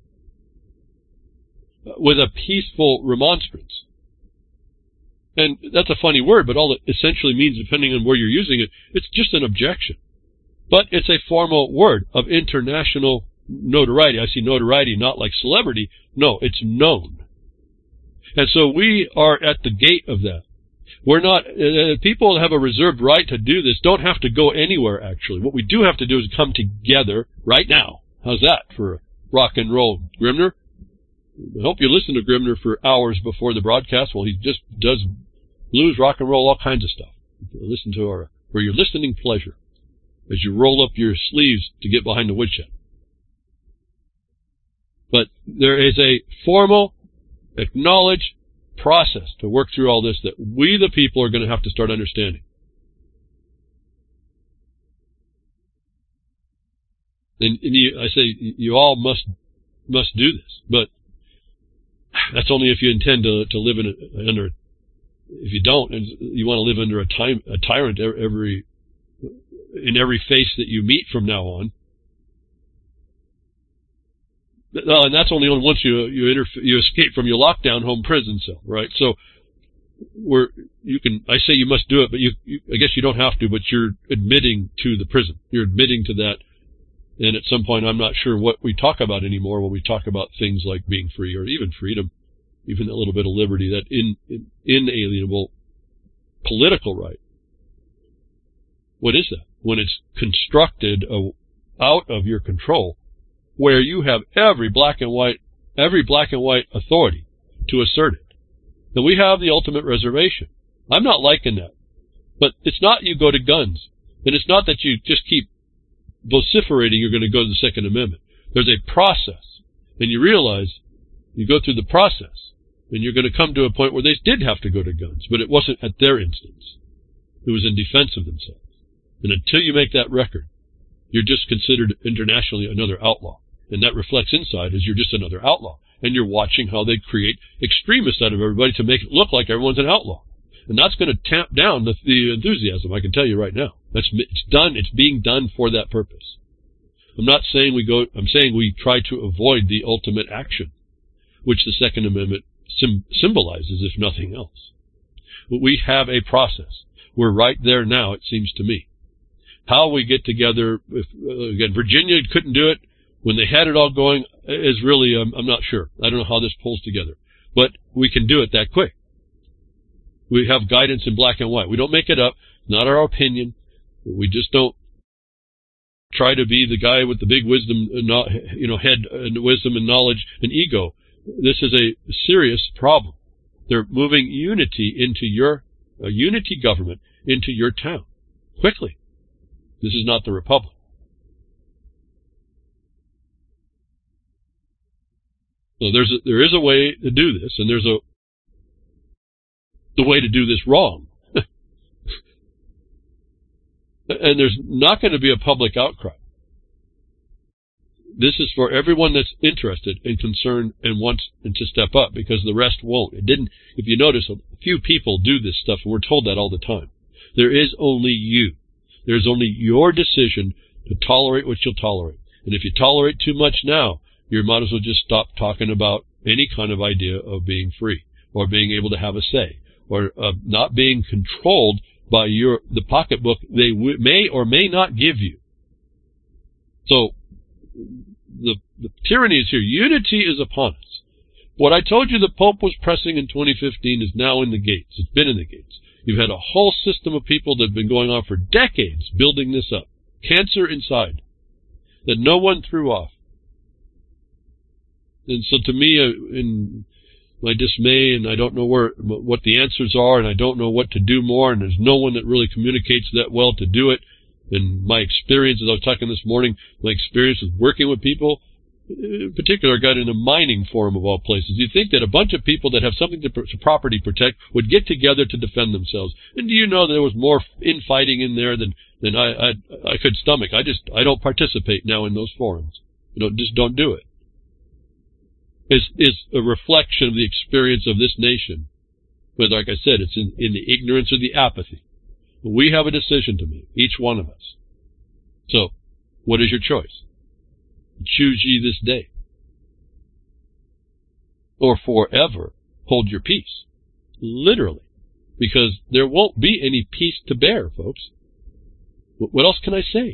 with a peaceful remonstrance. And that's a funny word, but all it essentially means, depending on where you're using it, it's just an objection. But it's a formal word of international notoriety. I see notoriety not like celebrity. No, it's known. And so we are at the gate of that. We're not, people that have a reserved right to do this don't have to go anywhere, actually. What we do have to do is come together right now. How's that for rock and roll? Grimner? I hope you listen to Grimner for hours before the broadcast. Well, he just does blues, rock and roll, all kinds of stuff. Listen to for your listening pleasure as you roll up your sleeves to get behind the woodshed. But there is a formal, acknowledged process to work through all this that we, the people, are going to have to start understanding. And I say you all must do this, but that's only if you intend to live under. If you don't, and you want to live under a tyrant in every face that you meet from now on. And that's only once you escape from your lockdown home prison cell, right? So I say you must do it, but I guess you don't have to, but you're admitting to the prison. You're admitting to that. And at some point, I'm not sure what we talk about anymore when we talk about things like being free or even freedom, even a little bit of liberty, that inalienable political right. What is that? When it's constructed out of your control, where you have every black and white authority to assert it. And we have the ultimate reservation. I'm not liking that. But it's not you go to guns. And it's not that you just keep vociferating you're going to go to the Second Amendment. There's a process. And you realize you go through the process. And you're going to come to a point where they did have to go to guns. But it wasn't at their instance. It was in defense of themselves. And until you make that record, you're just considered internationally another outlaw. And that reflects inside as you're just another outlaw. And you're watching how they create extremists out of everybody to make it look like everyone's an outlaw. And that's going to tamp down the enthusiasm, I can tell you right now. It's done. It's being done for that purpose. I'm not saying I'm saying we try to avoid the ultimate action, which the Second Amendment symbolizes, if nothing else. But we have a process. We're right there now, it seems to me. How we get together, again, Virginia couldn't do it. When they had it all going, is really, I'm not sure. I don't know how this pulls together. But we can do it that quick. We have guidance in black and white. We don't make it up. Not our opinion. We just don't try to be the guy with the big wisdom, head and wisdom and knowledge and ego. This is a serious problem. They're moving unity into a unity government into your town quickly. This is not the Republic. So there is a way to do this, and there's the way to do this wrong. And there's not going to be a public outcry. This is for everyone that's interested and concerned and wants to step up, because the rest won't. It didn't. If you notice, a few people do this stuff, and we're told that all the time. There is only you. There's only your decision to tolerate what you'll tolerate. And if you tolerate too much now, you might as well just stop talking about any kind of idea of being free or being able to have a say or not being controlled by the pocketbook they may or may not give you. So the tyranny is here. Unity is upon us. What I told you the Pope was pressing in 2015 is now in the gates. It's been in the gates. You've had a whole system of people that have been going on for decades building this up. Cancer inside that no one threw off. And so to me, in my dismay, and I don't know what the answers are, and I don't know what to do more, and there's no one that really communicates that well to do it. And my experience, as I was talking this morning, my experience with working with people, in particular, I got in a mining forum of all places. You'd think that a bunch of people that have something to property protect would get together to defend themselves. And do you know there was more infighting in there than I could stomach? I don't participate now in those forums. Just don't do it. Is a reflection of the experience of this nation. But like I said, it's in the ignorance or the apathy. We have a decision to make, each one of us. So What is your choice? Choose ye this day, or forever hold your peace. Literally. Because there won't be any peace to bear, folks. What else can I say?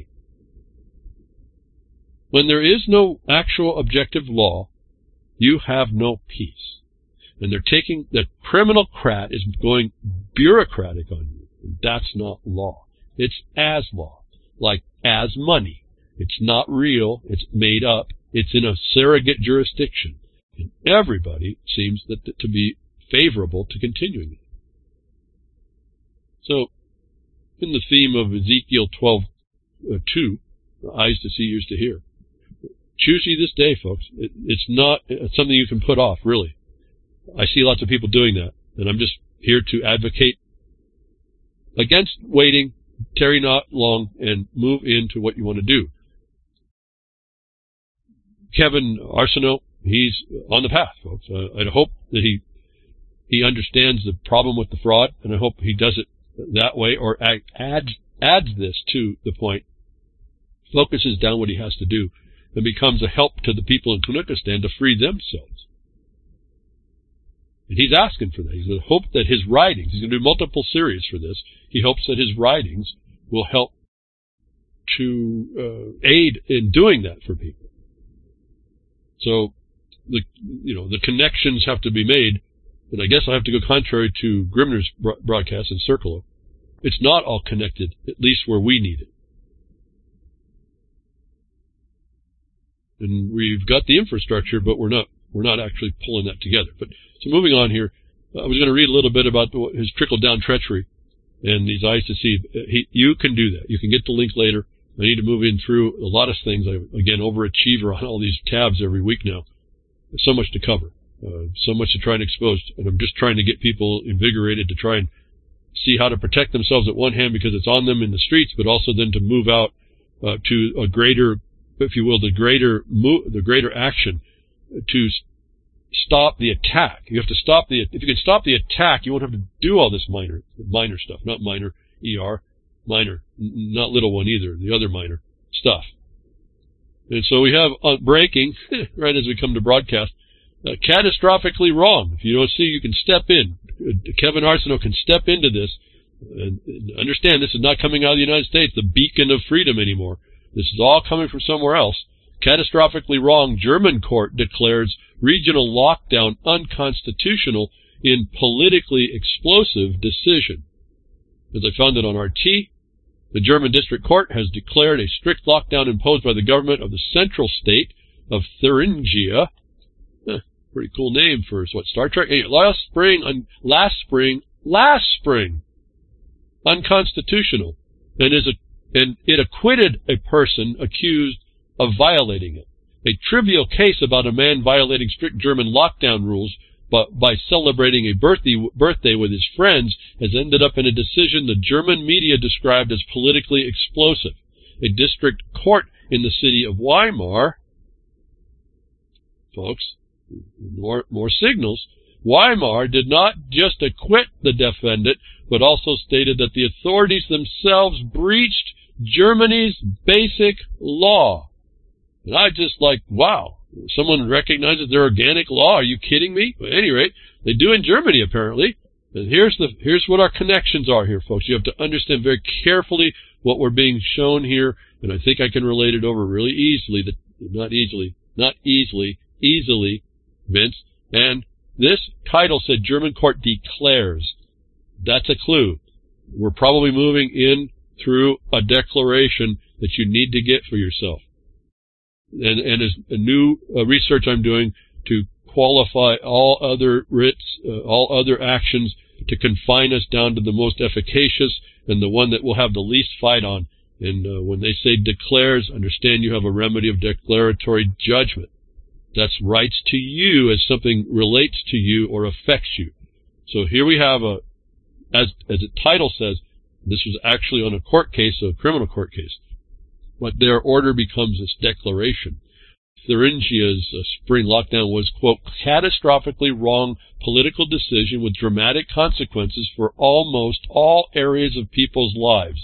When there is no actual objective law, you have no peace. And the criminal-crat is going bureaucratic on you. And that's not law. It's as law. Like as money. It's not real. It's made up. It's in a surrogate jurisdiction. And everybody seems to be favorable to continuing it. So, in the theme of Ezekiel 12:2, eyes to see, ears to hear, choose ye this day, folks. It's not something you can put off, really. I see lots of people doing that, and I'm just here to advocate against waiting, tarry not long, and move into what you want to do. Kevin Arsenault, he's on the path, folks. I hope that he understands the problem with the fraud, and I hope he does it that way, or adds this to the point, focuses down what he has to do, and becomes a help to the people in Kunukistan to free themselves. And he's asking for that. He's going to hope that his writings, he's going to do multiple series for this, he hopes that his writings will help to aid in doing that for people. So, the connections have to be made, and I guess I have to go contrary to Grimner's broadcast and Circle. It's not all connected, at least where we need it. And we've got the infrastructure, but we're not actually pulling that together. But so moving on here, I was going to read a little bit about his trickle-down treachery and these eyes to see. You can do that. You can get the link later. I need to move in through a lot of things. I'm, again, overachiever on all these tabs every week now. There's so much to cover, so much to try and expose. And I'm just trying to get people invigorated to try and see how to protect themselves at one hand because it's on them in the streets, but also then to move out to a greater, if you will, the greater action to stop the attack. You have to stop if you can stop the attack, you won't have to do all this minor stuff, not minor, minor, not little one either, the other minor stuff. And so we have breaking, right as we come to broadcast, catastrophically wrong. If you don't see, you can step in. Kevin Arsenault can step into this. And understand, this is not coming out of the United States, the beacon of freedom anymore. This is all coming from somewhere else. Catastrophically wrong. German court declares regional lockdown unconstitutional in politically explosive decision. As I found it on RT, the German district court has declared a strict lockdown imposed by the government of the central state of Thuringia. Pretty cool name for Star Trek. Last spring, unconstitutional, and it acquitted a person accused of violating it. A trivial case about a man violating strict German lockdown rules, but by celebrating a birthday with his friends, has ended up in a decision the German media described as politically explosive. A district court in the city of Weimar, folks, more signals, Weimar did not just acquit the defendant, but also stated that the authorities themselves breached Germany's basic law. And I just like, wow, someone recognizes their organic law. Are you kidding me? At any rate, they do in Germany, apparently. And here's what our connections are here, folks. You have to understand very carefully what we're being shown here, and I think I can relate it over really easily. Easily, Vince. And this title said German court declares. That's a clue. We're probably moving in through a declaration that you need to get for yourself. And as a new research I'm doing to qualify all other writs, all other actions to confine us down to the most efficacious and the one that we'll have the least fight on. And when they say declares, understand you have a remedy of declaratory judgment. That's rights to you as something relates to you or affects you. So here we have as the title says, this was actually on a court case, a criminal court case. But their order becomes this declaration. Thuringia's spring lockdown was, quote, catastrophically wrong political decision with dramatic consequences for almost all areas of people's lives.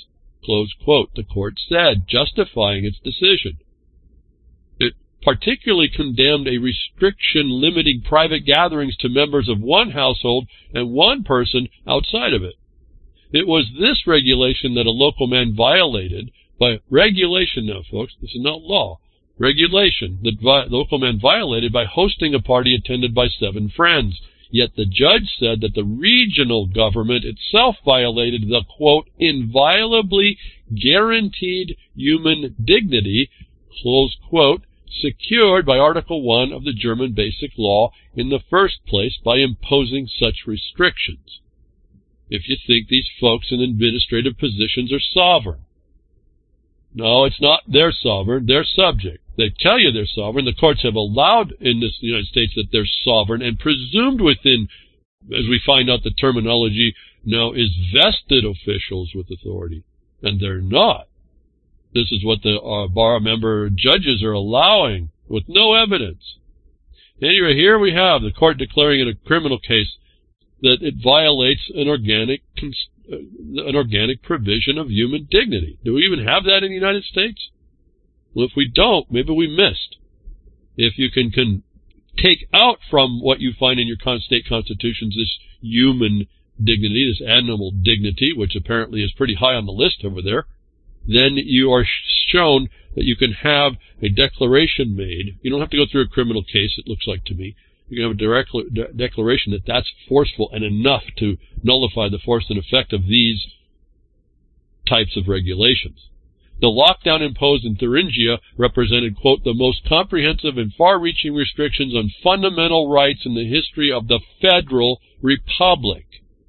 close quote, the court said, justifying its decision. It particularly condemned a restriction limiting private gatherings to members of one household and one person outside of it. It was this regulation that a local man violated by regulation now, folks. This is not law. Regulation that the local man violated by hosting a party attended by 7 friends. Yet the judge said that the regional government itself violated the, quote, inviolably guaranteed human dignity, close quote, secured by Article 1 of the German Basic Law in the first place by imposing such restrictions. If you think these folks in administrative positions are sovereign. No, it's not their sovereign, they're subject. They tell you they're sovereign. The courts have allowed in the United States that they're sovereign and presumed within, as we find out the terminology now, is vested officials with authority. And they're not. This is what the bar member judges are allowing with no evidence. Anyway, here we have the court declaring in a criminal case that it violates an organic provision of human dignity. Do we even have that in the United States? Well, if we don't, maybe we missed. If you can take out from what you find in your state constitutions this human dignity, this animal dignity, which apparently is pretty high on the list over there, then you are shown that you can have a declaration made. You don't have to go through a criminal case, it looks like to me. You can have a direct declaration that that's forceful and enough to nullify the force and effect of these types of regulations. The lockdown imposed in Thuringia represented, quote, the most comprehensive and far-reaching restrictions on fundamental rights in the history of the Federal Republic.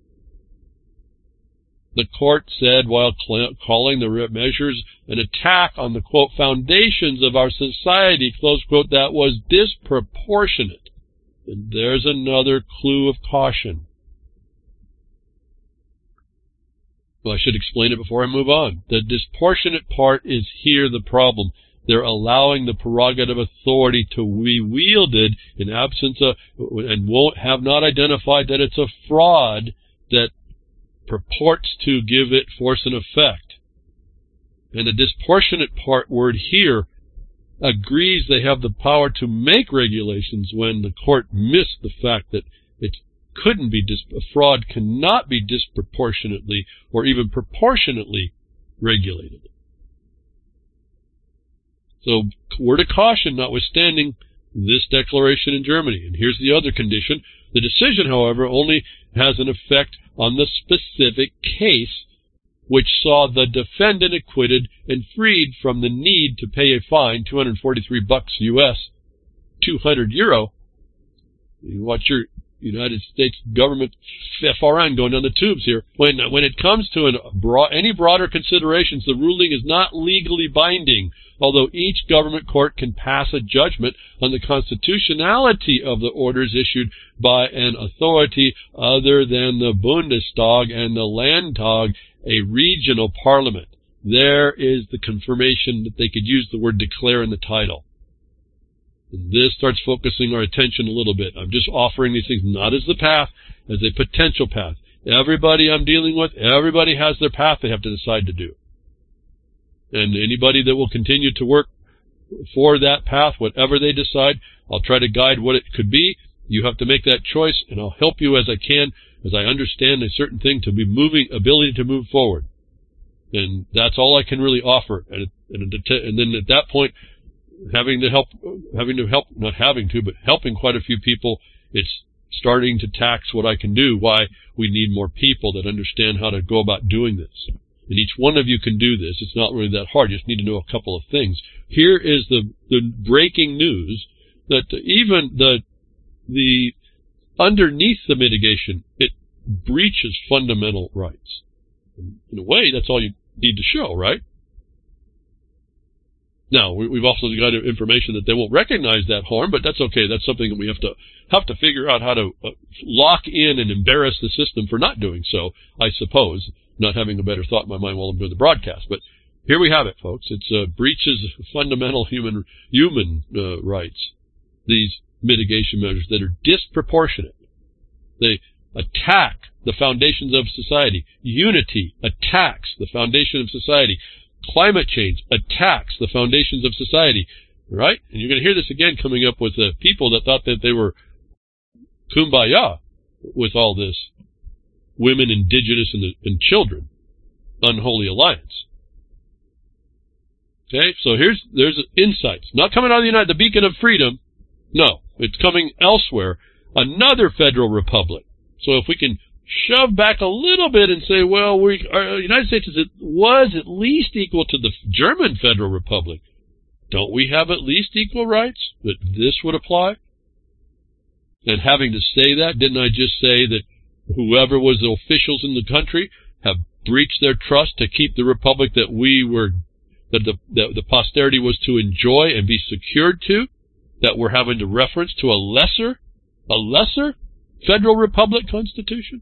The court said, while calling the measures an attack on the, quote, foundations of our society, close quote, that was disproportionate. And there's another clue of caution. Well, I should explain it before I move on. The disproportionate part is here the problem. They're allowing the prerogative authority to be wielded in absence of, and have not identified that it's a fraud that purports to give it force and effect. And the disproportionate part word here agrees they have the power to make regulations when the court missed the fact that it couldn't be a fraud cannot be disproportionately or even proportionately regulated. So, word of caution notwithstanding this declaration in Germany. And here's the other condition. The decision, however, only has an effect on the specific case, which saw the defendant acquitted and freed from the need to pay a fine, $243 US, 200 euro. You watch your United States government FRN going down the tubes here. When it comes to any broader considerations, the ruling is not legally binding, although each government court can pass a judgment on the constitutionality of the orders issued by an authority other than the Bundestag and the Landtag, a regional parliament. There is the confirmation that they could use the word declare in the title. And this starts focusing our attention a little bit. I'm just offering these things not as the path, as a potential path. Everybody I'm dealing with, everybody has their path they have to decide to do. And anybody that will continue to work for that path, whatever they decide, I'll try to guide what it could be. You have to make that choice, and I'll help you as I can, as I understand a certain thing to be ability to move forward. And that's all I can really offer. And then at that point, helping quite a few people, it's starting to tax what I can do, why we need more people that understand how to go about doing this. And each one of you can do this. It's not really that hard. You just need to know a couple of things. Here is the breaking news that even the underneath the mitigation, it breaches fundamental rights. In a way, that's all you need to show, right? Now, we've also got information that they won't recognize that harm, but that's okay. That's something that we have to figure out how to lock in and embarrass the system for not doing so, I suppose, not having a better thought in my mind while I'm doing the broadcast. But here we have it, folks. It's breaches fundamental human rights, these mitigation measures that are disproportionate. They attack the foundations of society. Unity attacks the foundation of society. Climate change attacks the foundations of society. Right? And you're going to hear this again coming up with people that thought that they were kumbaya with all this. Women, indigenous, and children. Unholy alliance. Okay, so there's insights. Not coming out of the beacon of freedom. No, it's coming elsewhere. Another federal republic. So if we can shove back a little bit and say, well, our United States was at least equal to the German Federal Republic. Don't we have at least equal rights? That this would apply? And having to say that, didn't I just say that whoever was the officials in the country have breached their trust to keep the republic that the posterity was to enjoy and be secured to? That we're having to reference to a lesser federal republic constitution?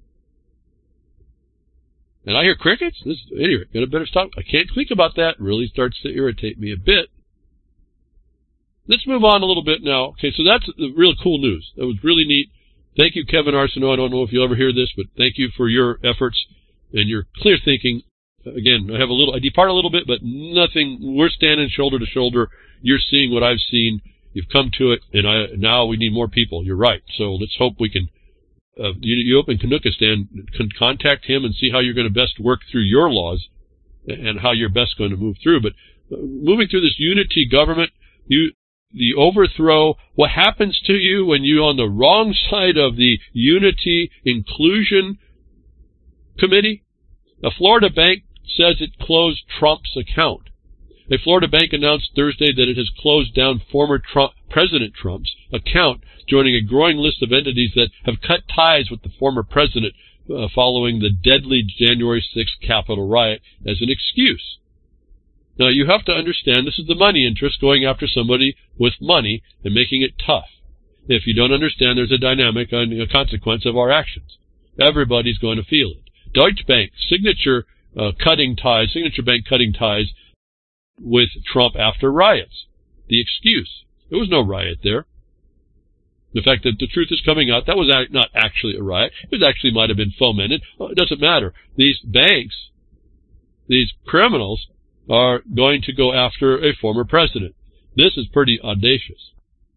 And I hear crickets. Anyway, gonna better stop. I can't think about that. It really starts to irritate me a bit. Let's move on a little bit now. Okay, so that's the real cool news. That was really neat. Thank you, Kevin Arsenault. I don't know if you'll ever hear this, but thank you for your efforts and your clear thinking. Again, I depart a little bit, but nothing. We're standing shoulder to shoulder. You're seeing what I've seen. You've come to it, and now we need more people. You're right. So let's hope we can. You up in Canuckistan, can contact him and see how you're going to best work through your laws and how you're best going to move through. But moving through this unity government, the overthrow, what happens to you when you're on the wrong side of the unity inclusion committee? A Florida bank says it closed Trump's account. A Florida bank announced Thursday that it has closed down former President Trump's account, joining a growing list of entities that have cut ties with the former president following the deadly January 6th Capitol riot as an excuse. Now, you have to understand this is the money interest going after somebody with money and making it tough. If you don't understand, there's a dynamic and a consequence of our actions. Everybody's going to feel it. Deutsche Bank, Signature Bank cutting ties with Trump after riots. The excuse. There was no riot there. The fact that the truth is coming out, that was not actually a riot. It actually might have been fomented. It doesn't matter. These banks, these criminals, are going to go after a former president. This is pretty audacious.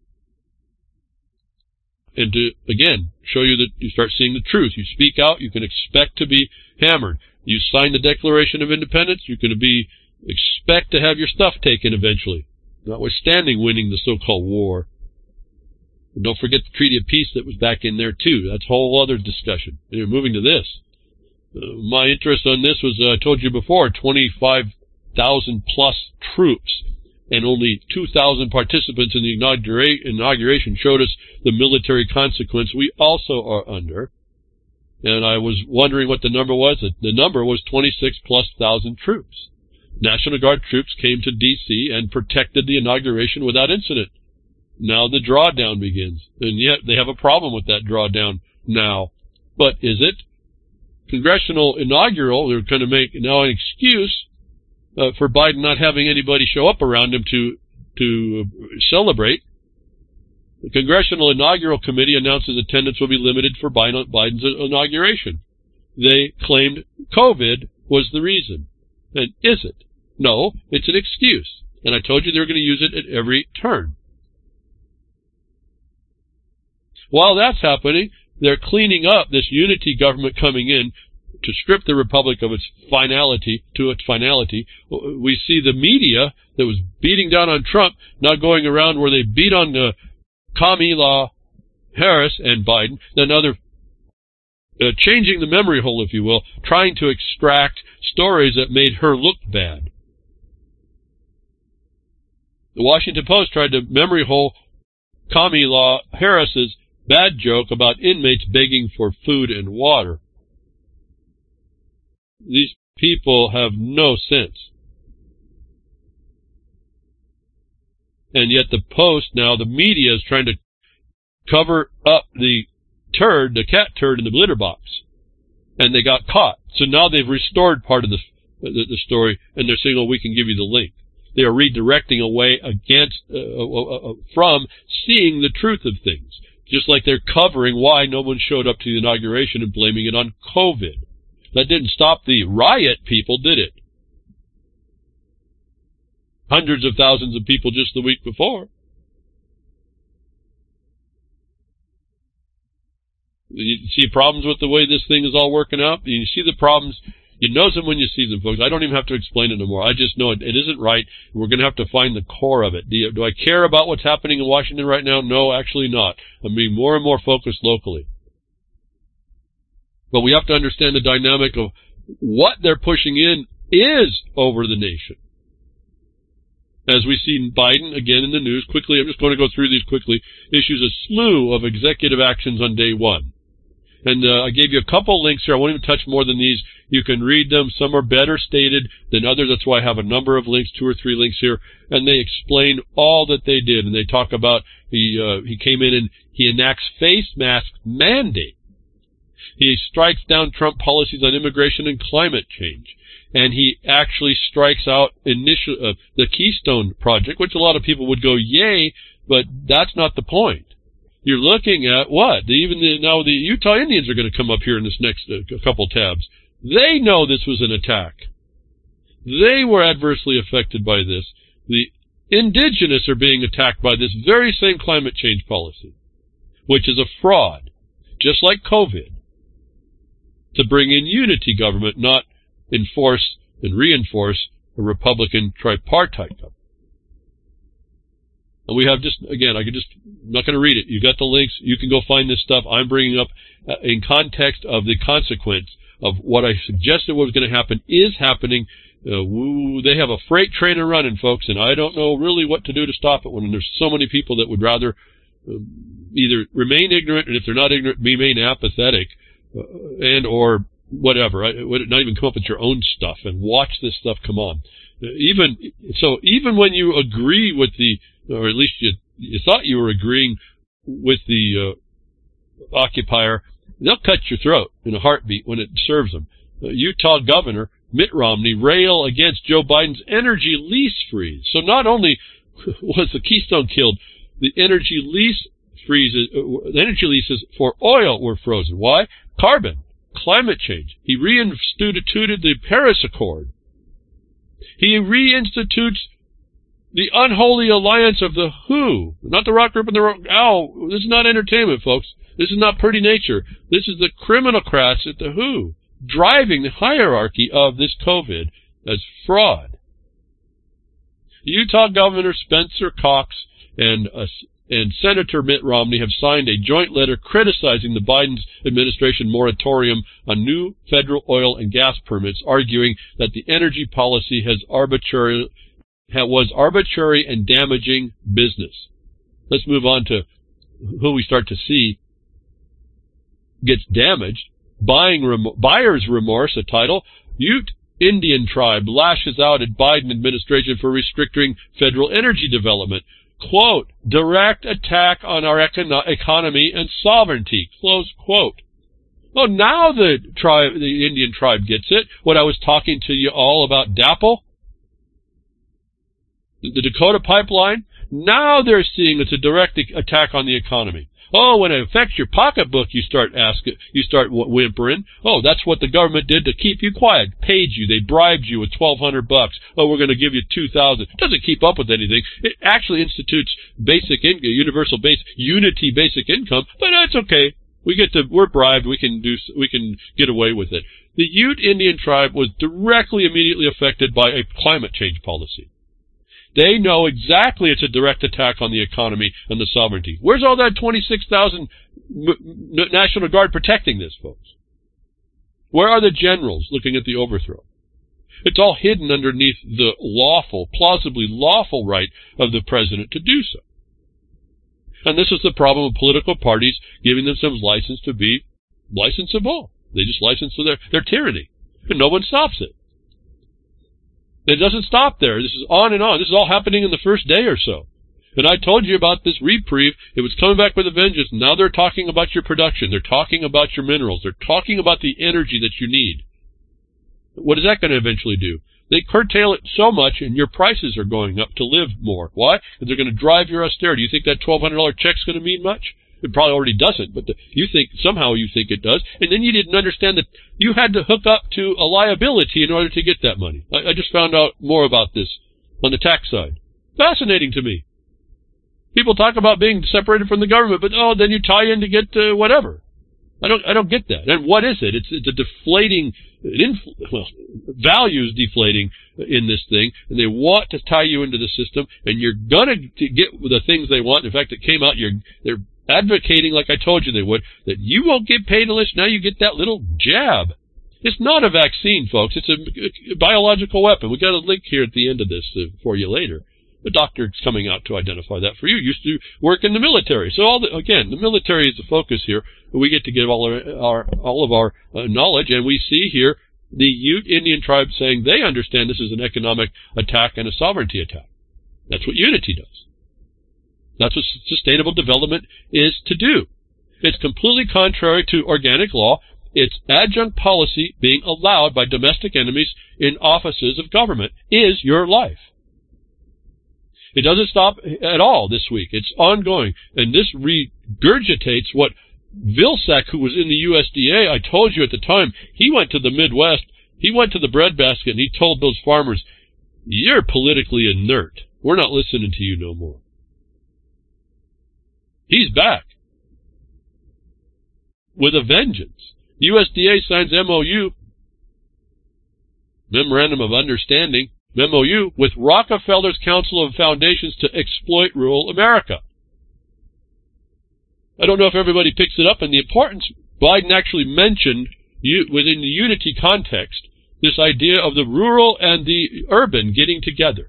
And to, again, show you that you start seeing the truth. You speak out, you can expect to be hammered. You sign the Declaration of Independence, you're going to expect to have your stuff taken eventually, notwithstanding winning the so-called war. And don't forget the Treaty of Peace that was back in there, too. That's a whole other discussion. Anyway, moving to this. My interest on this was, I told you before, 25,000 plus troops and only 2,000 participants in the inauguration showed us the military consequence we also are under. And I was wondering what the number was. The number was 26 plus thousand troops. National Guard troops came to D.C. and protected the inauguration without incident. Now the drawdown begins. And yet they have a problem with that drawdown now. But is it? Congressional inaugural, they're going to make now an excuse for Biden not having anybody show up around him to celebrate. The Congressional Inaugural Committee announces attendance will be limited for Biden's inauguration. They claimed COVID was the reason. And is it? No, it's an excuse. And I told you they were going to use it at every turn. While that's happening, they're cleaning up this unity government coming in to strip the republic of its finality. We see the media that was beating down on Trump now going around where they beat on Kamala Harris and Biden. Now they're changing the memory hole, if you will, trying to extract stories that made her look bad. The Washington Post tried to memory hole Kamala Harris's bad joke about inmates begging for food and water. These people have no sense. And yet the Post now, the media is trying to cover up the cat turd in the litter box. And they got caught. So now they've restored part of the story, and they're saying, oh, we can give you the link. They are redirecting away from seeing the truth of things. Just like they're covering why no one showed up to the inauguration and blaming it on COVID. That didn't stop the riot people, did it? Hundreds of thousands of people just the week before. You see problems with the way this thing is all working out? You see the problems. You know them when you see them, folks. I don't even have to explain it anymore. I just know it isn't right. We're going to have to find the core of it. Do I care about what's happening in Washington right now? No, actually not. I'm being more and more focused locally. But we have to understand the dynamic of what they're pushing in is over the nation. As we see Biden, again in the news, quickly, I'm just going to go through these quickly, issues a slew of executive actions on day one. And I gave you a couple links here. I won't even touch more than these. You can read them. Some are better stated than others. That's why I have a number of links, 2 or 3 links here. And they explain all that they did. And they talk about he came in and he enacts face mask mandate. He strikes down Trump policies on immigration and climate change. And he actually strikes out the Keystone Project, which a lot of people would go, yay, but that's not the point. You're looking at what? Now the Utah Indians are going to come up here in this next couple tabs. They know this was an attack. They were adversely affected by this. The indigenous are being attacked by this very same climate change policy, which is a fraud, just like COVID, to bring in unity government, not enforce and reinforce a Republican tripartite government. And we have I'm not going to read it. You got the links. You can go find this stuff I'm bringing up in context of the consequence of what I suggested was going to happen is happening. They have a freight train running, folks, and I don't know really what to do to stop it when there's so many people that would rather either remain ignorant, and if they're not ignorant, remain apathetic, and or whatever. Not even come up with your own stuff and watch this stuff come on. Even when you agree with or at least you thought you were agreeing with the occupier, they'll cut your throat in a heartbeat when it serves them. Utah Governor Mitt Romney rail against Joe Biden's energy lease freeze. So not only was the Keystone killed, the energy leases for oil were frozen. Why? Carbon, climate change. He reinstituted the Paris Accord. He reinstitutes the unholy alliance of the WHO, not the rock group and the owl. This is not entertainment, folks. This is not pretty nature. This is the criminocrats at the WHO driving the hierarchy of this COVID as fraud. Utah Governor Spencer Cox and Senator Mitt Romney have signed a joint letter criticizing the Biden administration moratorium on new federal oil and gas permits, arguing that the energy policy was arbitrary and damaging business. Let's move on to who we start to see gets damaged. Buyer's remorse, a title. Ute Indian tribe lashes out at Biden administration for restricting federal energy development. Quote, direct attack on our economy and sovereignty. Close quote. Well, now the Indian tribe gets it. What I was talking to you all about DAPL, the Dakota Pipeline, now they're seeing it's a direct attack on the economy. Oh, when it affects your pocketbook, you start whimpering. Oh, that's what the government did to keep you quiet. Paid you. They bribed you with $1,200. Oh, we're going to give you $2,000. It doesn't keep up with anything. It actually institutes universal unity basic income, but that's okay. We're bribed. We can get away with it. The Ute Indian tribe was directly, immediately affected by a climate change policy. They know exactly it's a direct attack on the economy and the sovereignty. Where's all that 26,000 National Guard protecting this, folks? Where are the generals looking at the overthrow? It's all hidden underneath the plausibly lawful right of the president to do so. And this is the problem of political parties giving themselves license to be licensable. They just license to their tyranny, and no one stops it. It doesn't stop there. This is on and on. This is all happening in the first day or so. And I told you about this reprieve. It was coming back with a vengeance. Now they're talking about your production. They're talking about your minerals. They're talking about the energy that you need. What is that going to eventually do? They curtail it so much and your prices are going up to live more. Why? Because they're going to drive your austerity. You think that $1,200 check's going to mean much? It probably already doesn't, but somehow you think it does. And then you didn't understand that you had to hook up to a liability in order to get that money. I just found out more about this on the tax side. Fascinating to me. People talk about being separated from the government, but then you tie in to get whatever. I don't get that. And what is it? It's a deflating, values deflating in this thing, and they want to tie you into the system, and you're gonna get the things they want. In fact, it came out they're advocating, like I told you they would, that you won't get paid unless now you get that little jab. It's not a vaccine, folks. It's a biological weapon. We got a link here at the end of this for you later. The doctor's coming out to identify that for you. Used to work in the military. So the military is the focus here. We get to give all of our knowledge, and we see here the Ute Indian tribe saying they understand this is an economic attack and a sovereignty attack. That's what unity does. That's what sustainable development is to do. It's completely contrary to organic law. It's adjunct policy being allowed by domestic enemies in offices of government is your life. It doesn't stop at all this week. It's ongoing. And this regurgitates what Vilsack, who was in the USDA, I told you at the time, he went to the Midwest, he went to the breadbasket, and he told those farmers, you're politically inert. We're not listening to you no more. He's back with a vengeance. USDA signs MOU, Memorandum of Understanding, MOU, with Rockefeller's Council of Foundations to exploit rural America. I don't know if everybody picks it up, and the importance Biden actually mentioned within the unity context, this idea of the rural and the urban getting together,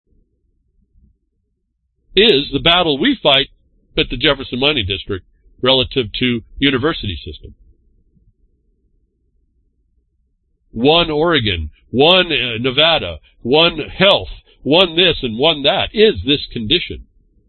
is the battle we fight at the Jefferson Mining District relative to university system. One Oregon, one Nevada, one health, one this and one that, is this condition.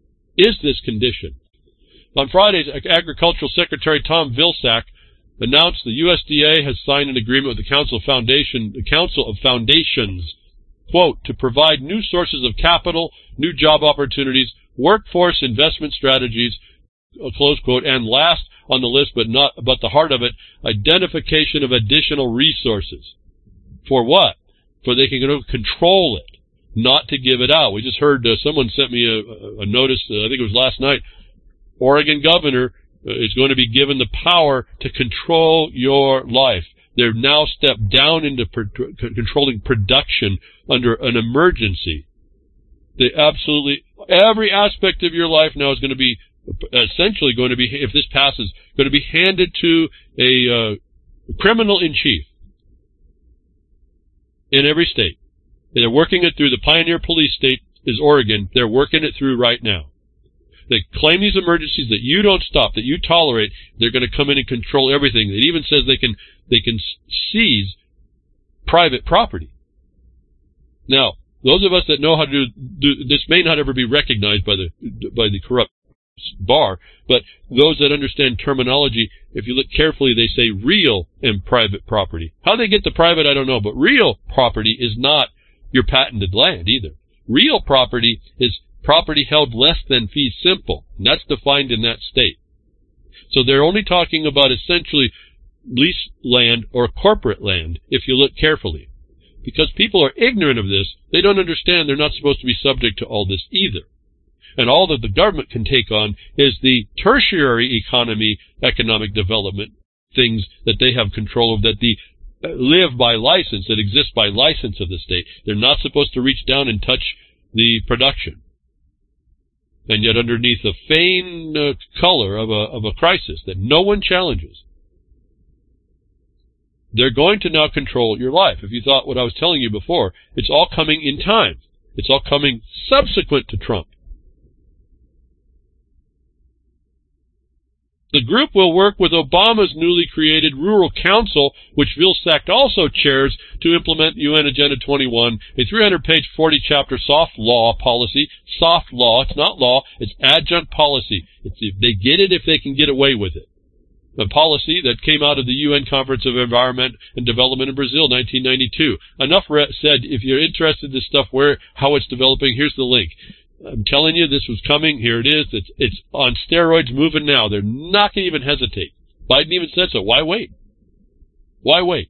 On Friday, Agricultural Secretary Tom Vilsack announced the USDA has signed an agreement with the Council of Foundations, quote, to provide new sources of capital, new job opportunities, workforce investment strategies, close quote, and last on the list, but the heart of it, identification of additional resources. For what? For they can control it, not to give it out. We just heard someone sent me a notice, I think it was last night. Oregon governor is going to be given the power to control your life. They're now stepped down into controlling production under an emergency. Every aspect of your life now is going to be essentially going to be, if this passes, going to be handed to a criminal in chief in every state. They're working it through. The pioneer police state is Oregon. They're working it through right now. They claim these emergencies that you don't stop, that you tolerate. They're going to come in and control everything. It even says they can seize private property. Now, those of us that know how to do this may not ever be recognized by the corrupt bar, but those that understand terminology, if you look carefully, they say real and private property. How they get the private, I don't know, but real property is not your patented land either. Real property is property held less than fee simple, and that's defined in that state. So they're only talking about essentially lease land or corporate land, if you look carefully. Because people are ignorant of this, they don't understand they're not supposed to be subject to all this either. And all that the government can take on is the tertiary economy, economic development, things that they have control of, that live by license, that exist by license of the state. They're not supposed to reach down and touch the production. And yet underneath the feigned color of a crisis that no one challenges, they're going to now control your life. If you thought what I was telling you before, it's all coming in time. It's all coming subsequent to Trump. The group will work with Obama's newly created Rural Council, which Vilsack also chairs, to implement UN Agenda 21, a 300-page, 40-chapter soft law policy. Soft law, it's not law, it's adjunct policy. They get it if they can get away with it. A policy that came out of the UN Conference of Environment and Development in Brazil, 1992. Enough said, if you're interested in this stuff, how it's developing, here's the link. I'm telling you, this was coming. Here it is. It's on steroids moving now. They're not going to even hesitate. Biden even said so. Why wait? Why wait?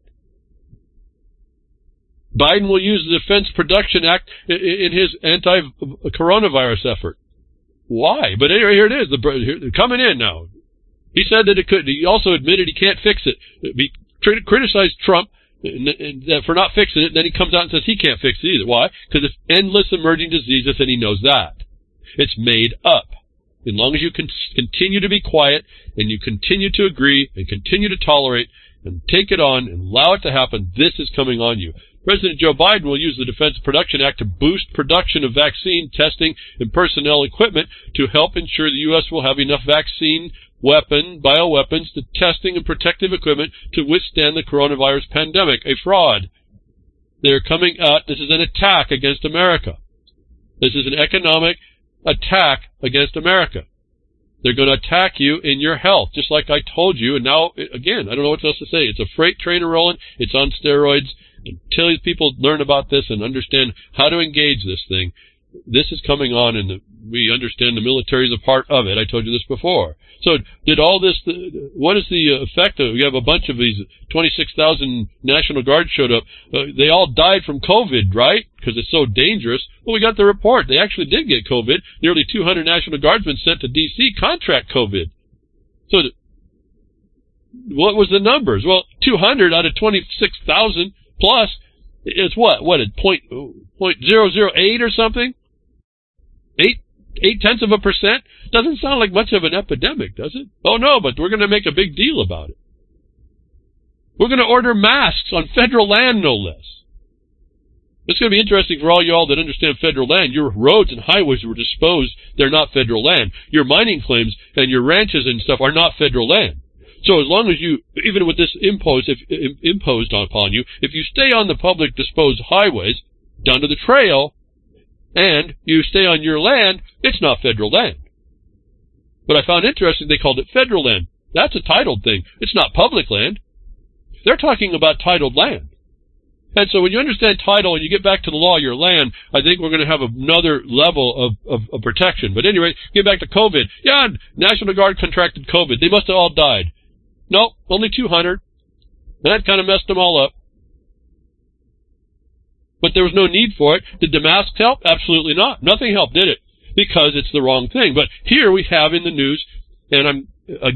Biden will use the Defense Production Act in his anti-coronavirus effort. Why? But anyway, here it is. They're coming in now. He said that it could. He also admitted he can't fix it. He criticized Trump for not fixing it. Then he comes out and says he can't fix it either. Why? Because it's endless emerging diseases, and he knows that. It's made up. As long as you can continue to be quiet and you continue to agree and continue to tolerate and take it on and allow it to happen, this is coming on you. President Joe Biden will use the Defense Production Act to boost production of vaccine testing and personnel equipment to help ensure the U.S. will have enough vaccine, bioweapons, the testing and protective equipment to withstand the coronavirus pandemic. A fraud. They're coming out. This is an attack against America. This is an economic attack against America. They're going to attack you in your health, just like I told you. And now, again, I don't know what else to say. It's a freight train rolling. It's on steroids. Until people learn about this and understand how to engage this thing, this is coming on, and we understand the military is a part of it. I told you this before. So did all this, what is the effect of, we have a bunch of these 26,000 National Guard showed up. They all died from COVID, right? Because it's so dangerous. Well, we got the report. They actually did get COVID. Nearly 200 National Guardsmen sent to D.C. contract COVID. So what was the numbers? Well, 200 out of 26,000 plus is what? What, at 0.008 or something? 0.8%? Doesn't sound like much of an epidemic, does it? Oh, no, but we're going to make a big deal about it. We're going to order masks on federal land, no less. It's going to be interesting for all y'all that understand federal land. Your roads and highways were disposed. They're not federal land. Your mining claims and your ranches and stuff are not federal land. So as long as you, even with this imposed upon you, if you stay on the public disposed highways, down to the trail, and you stay on your land, it's not federal land. But I found interesting they called it federal land. That's a titled thing. It's not public land. They're talking about titled land. And so when you understand title and you get back to the law of your land, I think we're going to have another level of protection. But anyway, get back to COVID. Yeah, National Guard contracted COVID. They must have all died. No, only 200. And that kind of messed them all up. But there was no need for it. Did the masks help? Absolutely not. Nothing helped, did it? Because it's the wrong thing. But here we have in the news, and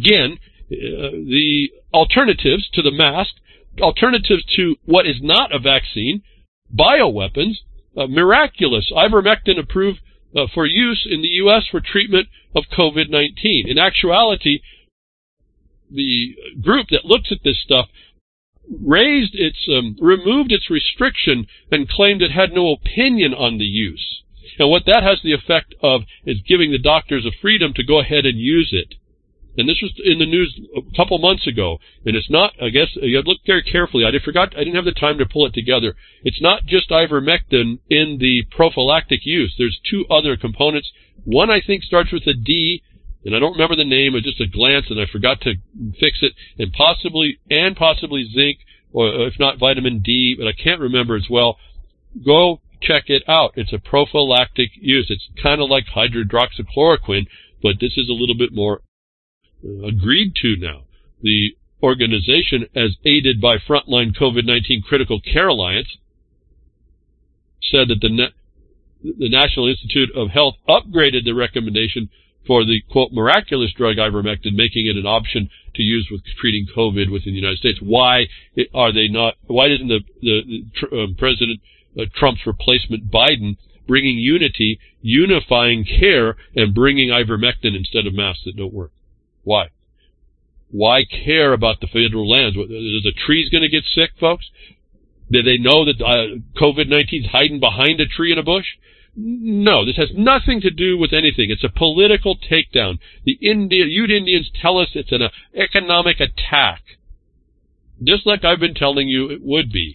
the alternatives to the mask, alternatives to what is not a vaccine, bioweapons, miraculous. Ivermectin approved for use in the U.S. for treatment of COVID-19. In actuality, the group that looks at this stuff removed its restriction and claimed it had no opinion on the use. And what that has the effect of is giving the doctors a freedom to go ahead and use it. And this was in the news a couple months ago. And it's not, I guess, you have to look very carefully. I didn't have the time to pull it together. It's not just ivermectin in the prophylactic use. There's two other components. One, I think, starts with a D, and I don't remember the name, it's just a glance, and I forgot to fix it, and possibly zinc, or if not vitamin D, but I can't remember as well. Go check it out. It's a prophylactic use. It's kind of like hydroxychloroquine, but this is a little bit more agreed to now. The organization, as aided by Frontline COVID-19 Critical Care Alliance, said that the National Institute of Health upgraded the recommendation for the, quote, miraculous drug ivermectin, making it an option to use with treating COVID within the United States. Why isn't the President Trump's replacement, Biden, bringing unifying care and bringing ivermectin instead of masks that don't work? Why? Why care about the federal lands? Is a tree's going to get sick, folks? Do they know that COVID-19 is hiding behind a tree in a bush? No, this has nothing to do with anything. It's a political takedown. The Ute Indians tell us it's an economic attack. Just like I've been telling you it would be.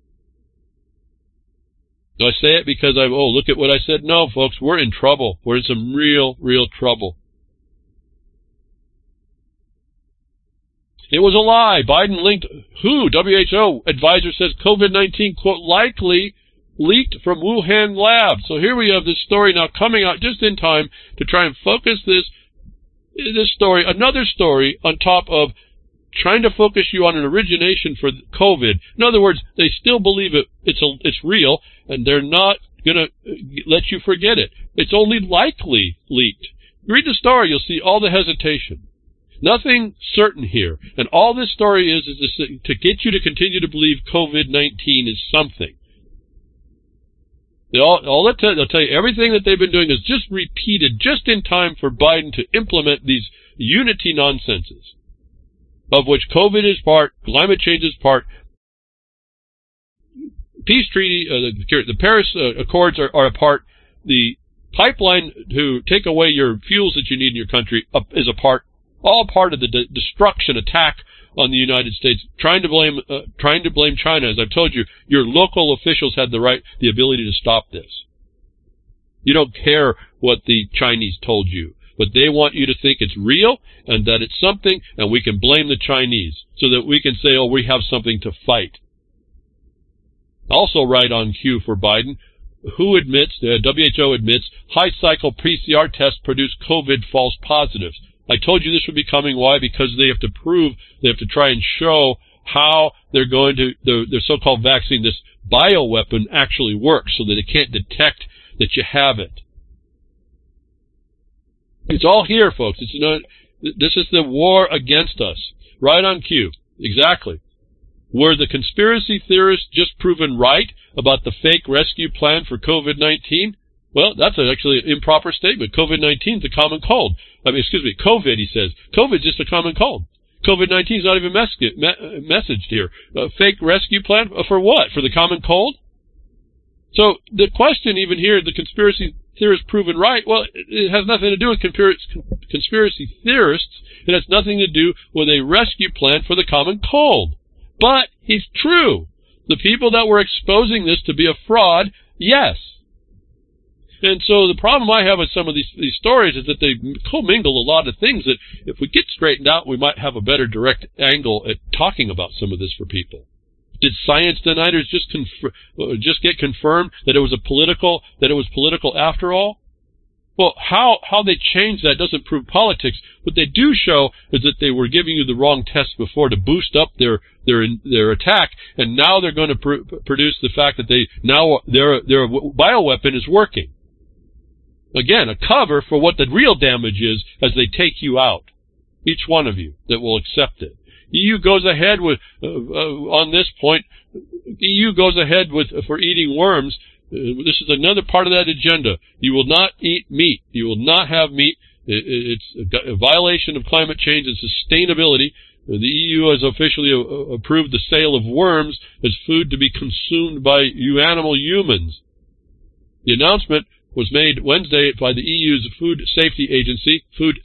Do I say it because look at what I said? No, folks, we're in trouble. We're in some real trouble. It was a lie. Biden linked WHO advisor says COVID-19, quote, likely leaked from Wuhan lab. So here we have this story now coming out just in time to try and focus this story, another story on top of trying to focus you on an origination for COVID. In other words, they still believe it's real, and they're not going to let you forget it. It's only likely leaked. Read the story, you'll see all the hesitation. Nothing certain here. And all this story is to get you to continue to believe COVID-19 is something. They'll tell you everything that they've been doing is just repeated just in time for Biden to implement these unity nonsenses, of which COVID is part, climate change is part, peace treaty, the Paris Accords are a part, the pipeline to take away your fuels that you need in your country is a part, all part of the destruction attack on the United States, trying to blame China. As I've told you, your local officials had the ability to stop this. You don't care what the Chinese told you, but they want you to think it's real and that it's something, and we can blame the Chinese so that we can say, oh, we have something to fight. Also right on cue for Biden, WHO admits high cycle PCR tests produce COVID false positives. I told you this would be coming. Why? Because they have to try and show how they're going to, their so-called vaccine, this bioweapon actually works so that it can't detect that you have it. It's all here, folks. This is the war against us. Right on cue. Exactly. Were the conspiracy theorists just proven right about the fake rescue plan for COVID-19? Well, that's actually an improper statement. COVID-19 is a common cold. COVID, he says. COVID is just a common cold. COVID-19 is not even messaged here. Fake rescue plan? For what? For the common cold? So the question even here, the conspiracy theorists proven right, well, it has nothing to do with conspiracy theorists. It has nothing to do with a rescue plan for the common cold. But it's true. The people that were exposing this to be a fraud, yes. And so the problem I have with some of these stories is that they commingle a lot of things that if we get straightened out, we might have a better direct angle at talking about some of this for people. Did science deniers just get confirmed that it was political after all? Well, how they changed that doesn't prove politics. What they do show is that they were giving you the wrong tests before to boost up their attack, and now they're going to produce the fact that their bioweapon is working. Again, a cover for what the real damage is as they take you out. Each one of you that will accept it. EU goes ahead with on this point. EU goes ahead for eating worms. This is another part of that agenda. You will not eat meat. You will not have meat. It's a violation of climate change and sustainability. The EU has officially approved the sale of worms as food to be consumed by humans. The announcement was made Wednesday by the EU's Food Safety Agency.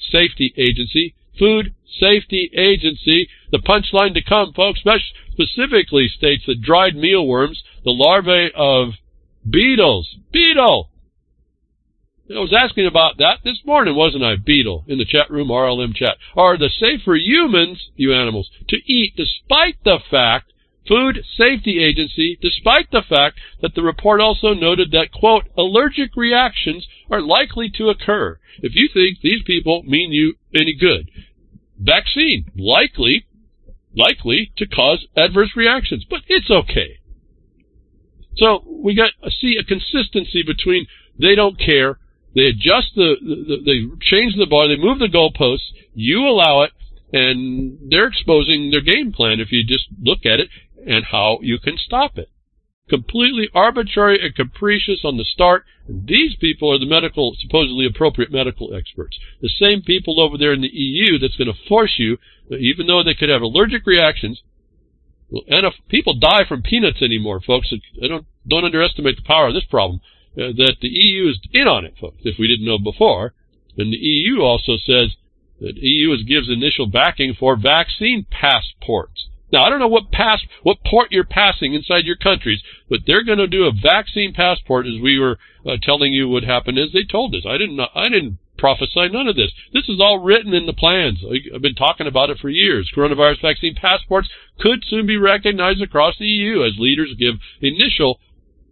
The punchline to come, folks, specifically states that dried mealworms, the larvae of beetle. I was asking about that this morning, wasn't I? Beetle, in the chat room, RLM chat. Are the safe for humans, you animals, to eat despite the fact, Food Safety Agency, despite the fact that the report also noted that, quote, allergic reactions are likely to occur. If you think these people mean you any good. Vaccine, likely to cause adverse reactions, but it's okay. So we see a consistency between they don't care, they adjust they change the bar, they move the goalposts, you allow it, and they're exposing their game plan if you just look at it and how you can stop it. Completely arbitrary and capricious on the start, and these people are the supposedly appropriate medical experts. The same people over there in the EU that's going to force you, even though they could have allergic reactions. And if people die from peanuts anymore, folks, don't underestimate the power of this problem. That the EU is in on it, folks, if we didn't know before. And the EU also says that EU gives initial backing for vaccine passports. Now, I don't know what port you're passing inside your countries, but they're going to do a vaccine passport, as we were telling you would happen, as they told us. I didn't prophesy none of this. This is all written in the plans. I've been talking about it for years. Coronavirus vaccine passports could soon be recognized across the EU as leaders give initial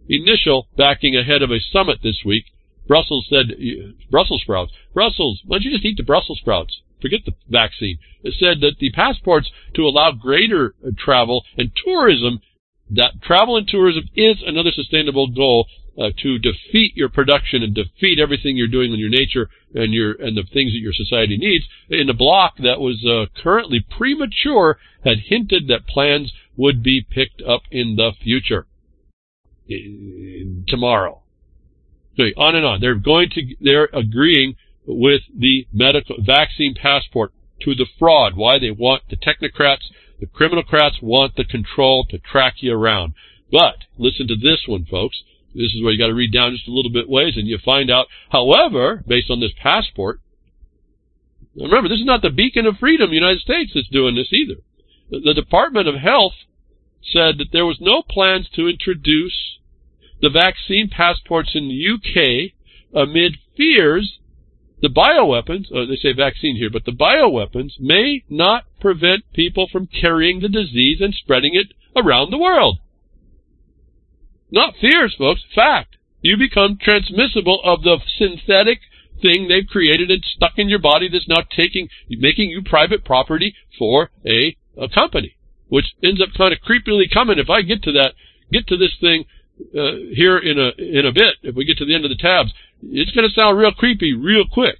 initial backing ahead of a summit this week. Brussels said, Brussels sprouts. Brussels, why don't you just eat the Brussels sprouts? Forget the vaccine. It said that the passports to allow greater travel and tourism, that travel and tourism is another sustainable goal to defeat your production and defeat everything you're doing in your nature and the things that your society needs. In a bloc that was currently premature, had hinted that plans would be picked up in the future. Tomorrow. Okay, on and on. They're agreeing with the medical vaccine passport to the fraud. Why? They want the technocrats, the criminalcrats want the control to track you around. But listen to this one, folks. This is where you got to read down just a little bit ways and you find out, however, based on this passport, remember, this is not the beacon of freedom, the United States, that's doing this either. The Department of Health said that there was no plans to introduce the vaccine passports in the UK amid fears the bioweapons, they say vaccine here, but the bioweapons may not prevent people from carrying the disease and spreading it around the world. Not fears, folks. Fact. You become transmissible of the synthetic thing they've created and stuck in your body that's now making you private property for a company, which ends up kind of creepily coming. If I get to this thing here in a bit, if we get to the end of the tabs, it's going to sound real creepy real quick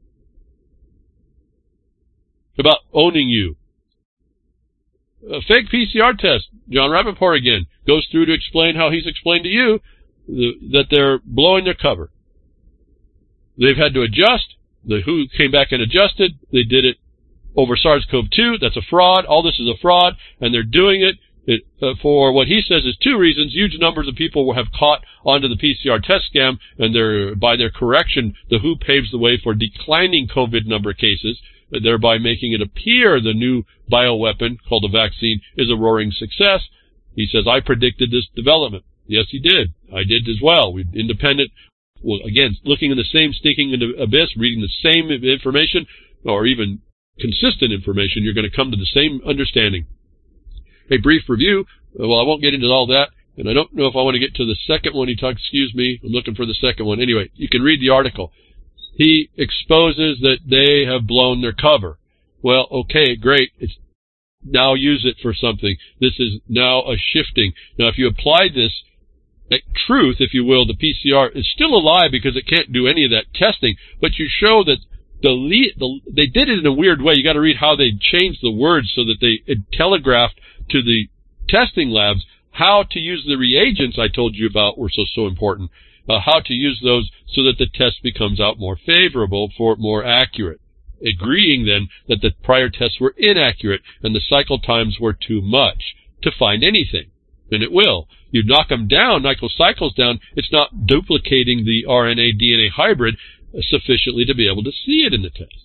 about owning you. A fake PCR test. John Rappaport again goes through to explain how he's explained to you that they're blowing their cover. They've had to adjust. The WHO came back and adjusted. They did it over SARS-CoV-2. That's a fraud. All this is a fraud, and they're doing it for what he says is two reasons. Huge numbers of people have caught onto the PCR test scam, and by their correction, the WHO paves the way for declining COVID number cases, thereby making it appear the new bioweapon called a vaccine is a roaring success. He says, I predicted this development. Yes, he did. I did as well. We're independent. Well, again, looking in the same stinking abyss, reading the same information, or even consistent information, you're going to come to the same understanding. A brief review. Well, I won't get into all that, and I don't know if I want to get to the second one he talked. Excuse me, I'm looking for the second one. Anyway, you can read the article. He exposes that they have blown their cover. Well, okay, great. Now use it for something. This is now a shifting. Now, if you apply this truth, if you will, the PCR is still a lie because it can't do any of that testing, but you show that they did it in a weird way. You got to read how they changed the words so that they telegraphed to the testing labs how to use the reagents I told you about were so important, how to use those so that the test becomes out more favorable, more accurate. Agreeing then that the prior tests were inaccurate and the cycle times were too much to find anything. And it will. You knock them down, cycles down, it's not duplicating the RNA-DNA hybrid sufficiently to be able to see it in the test.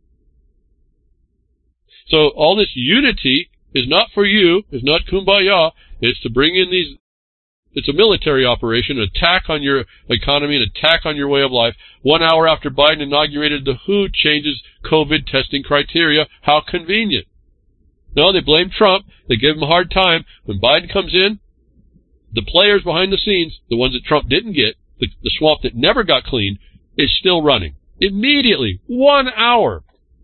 So all this unity is not for you, is not kumbaya, it's to bring in these. It's a military operation, an attack on your economy, an attack on your way of life. 1 hour after Biden inaugurated, the WHO changes COVID testing criteria. How convenient. No, they blame Trump. They give him a hard time. When Biden comes in, the players behind the scenes, the ones that Trump didn't get, the swamp that never got cleaned, is still running. Immediately. 1 hour.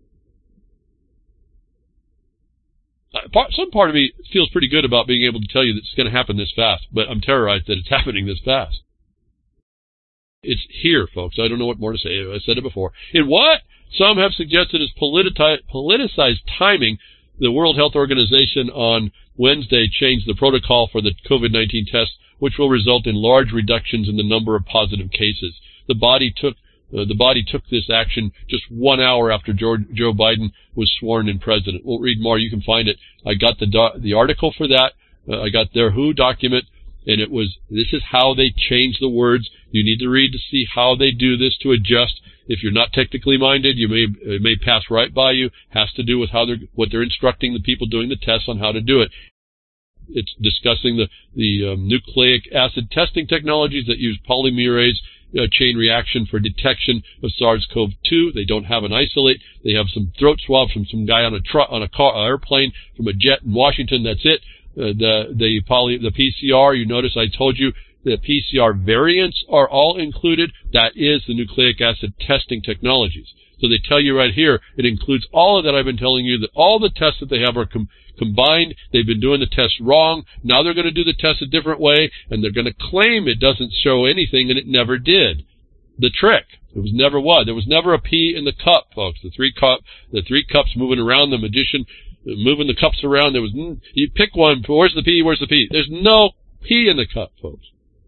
Some part of me feels pretty good about being able to tell you that it's going to happen this fast, but I'm terrorized that it's happening this fast. It's here, folks. I don't know what more to say. I said it before. In what some have suggested is politicized timing, the World Health Organization on Wednesday changed the protocol for the COVID-19 test, which will result in large reductions in the number of positive cases. The body took this action just 1 hour after Joe Biden was sworn in president. We'll read more. You can find it. I got the article for that. I got their WHO document, and this is how they change the words. You need to read to see how they do this to adjust. If you're not technically minded, it may pass right by you. Has to do with what they're instructing the people doing the tests on how to do it. It's discussing the nucleic acid testing technologies that use polymerase chain reaction for detection of SARS-CoV-2. They don't have an isolate. They have some throat swabs from some guy on a airplane from a jet in Washington. That's it. The PCR, you notice I told you the PCR variants are all included. That is the nucleic acid testing technologies. So they tell you right here, it includes all of that I've been telling you, that all the tests that they have are combined. They've been doing the tests wrong. Now they're going to do the test a different way, and they're going to claim it doesn't show anything, and it never did. The trick. It was never was. There was never a pea in the cup, folks. The three cups moving around, the magician moving the cups around. There was, you pick one. Where's the pea? Where's the pea? There's no pea in the cup, folks.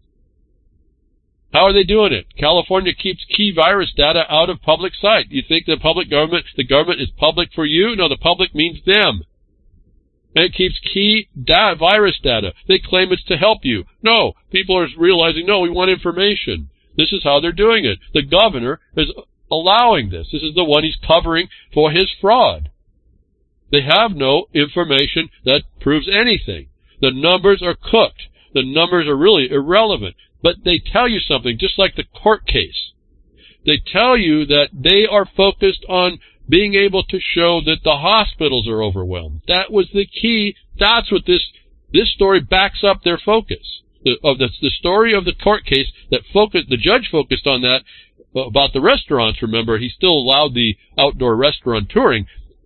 How are they doing it? California keeps key virus data out of public sight. You think the government is public for you? No, the public means them. And it keeps key virus data. They claim it's to help you. No, people are realizing, no, we want information. This is how they're doing it. The governor is allowing this. This is the one he's covering for his fraud. They have no information that proves anything. The numbers are cooked. The numbers are really irrelevant. But they tell you something, just like the court case. They tell you that they are focused on being able to show that the hospitals are overwhelmed. That was the key. That's what this story backs up their focus. The story of the court case that the judge focused on that about the restaurants. Remember, he still allowed the outdoor restaurant touring.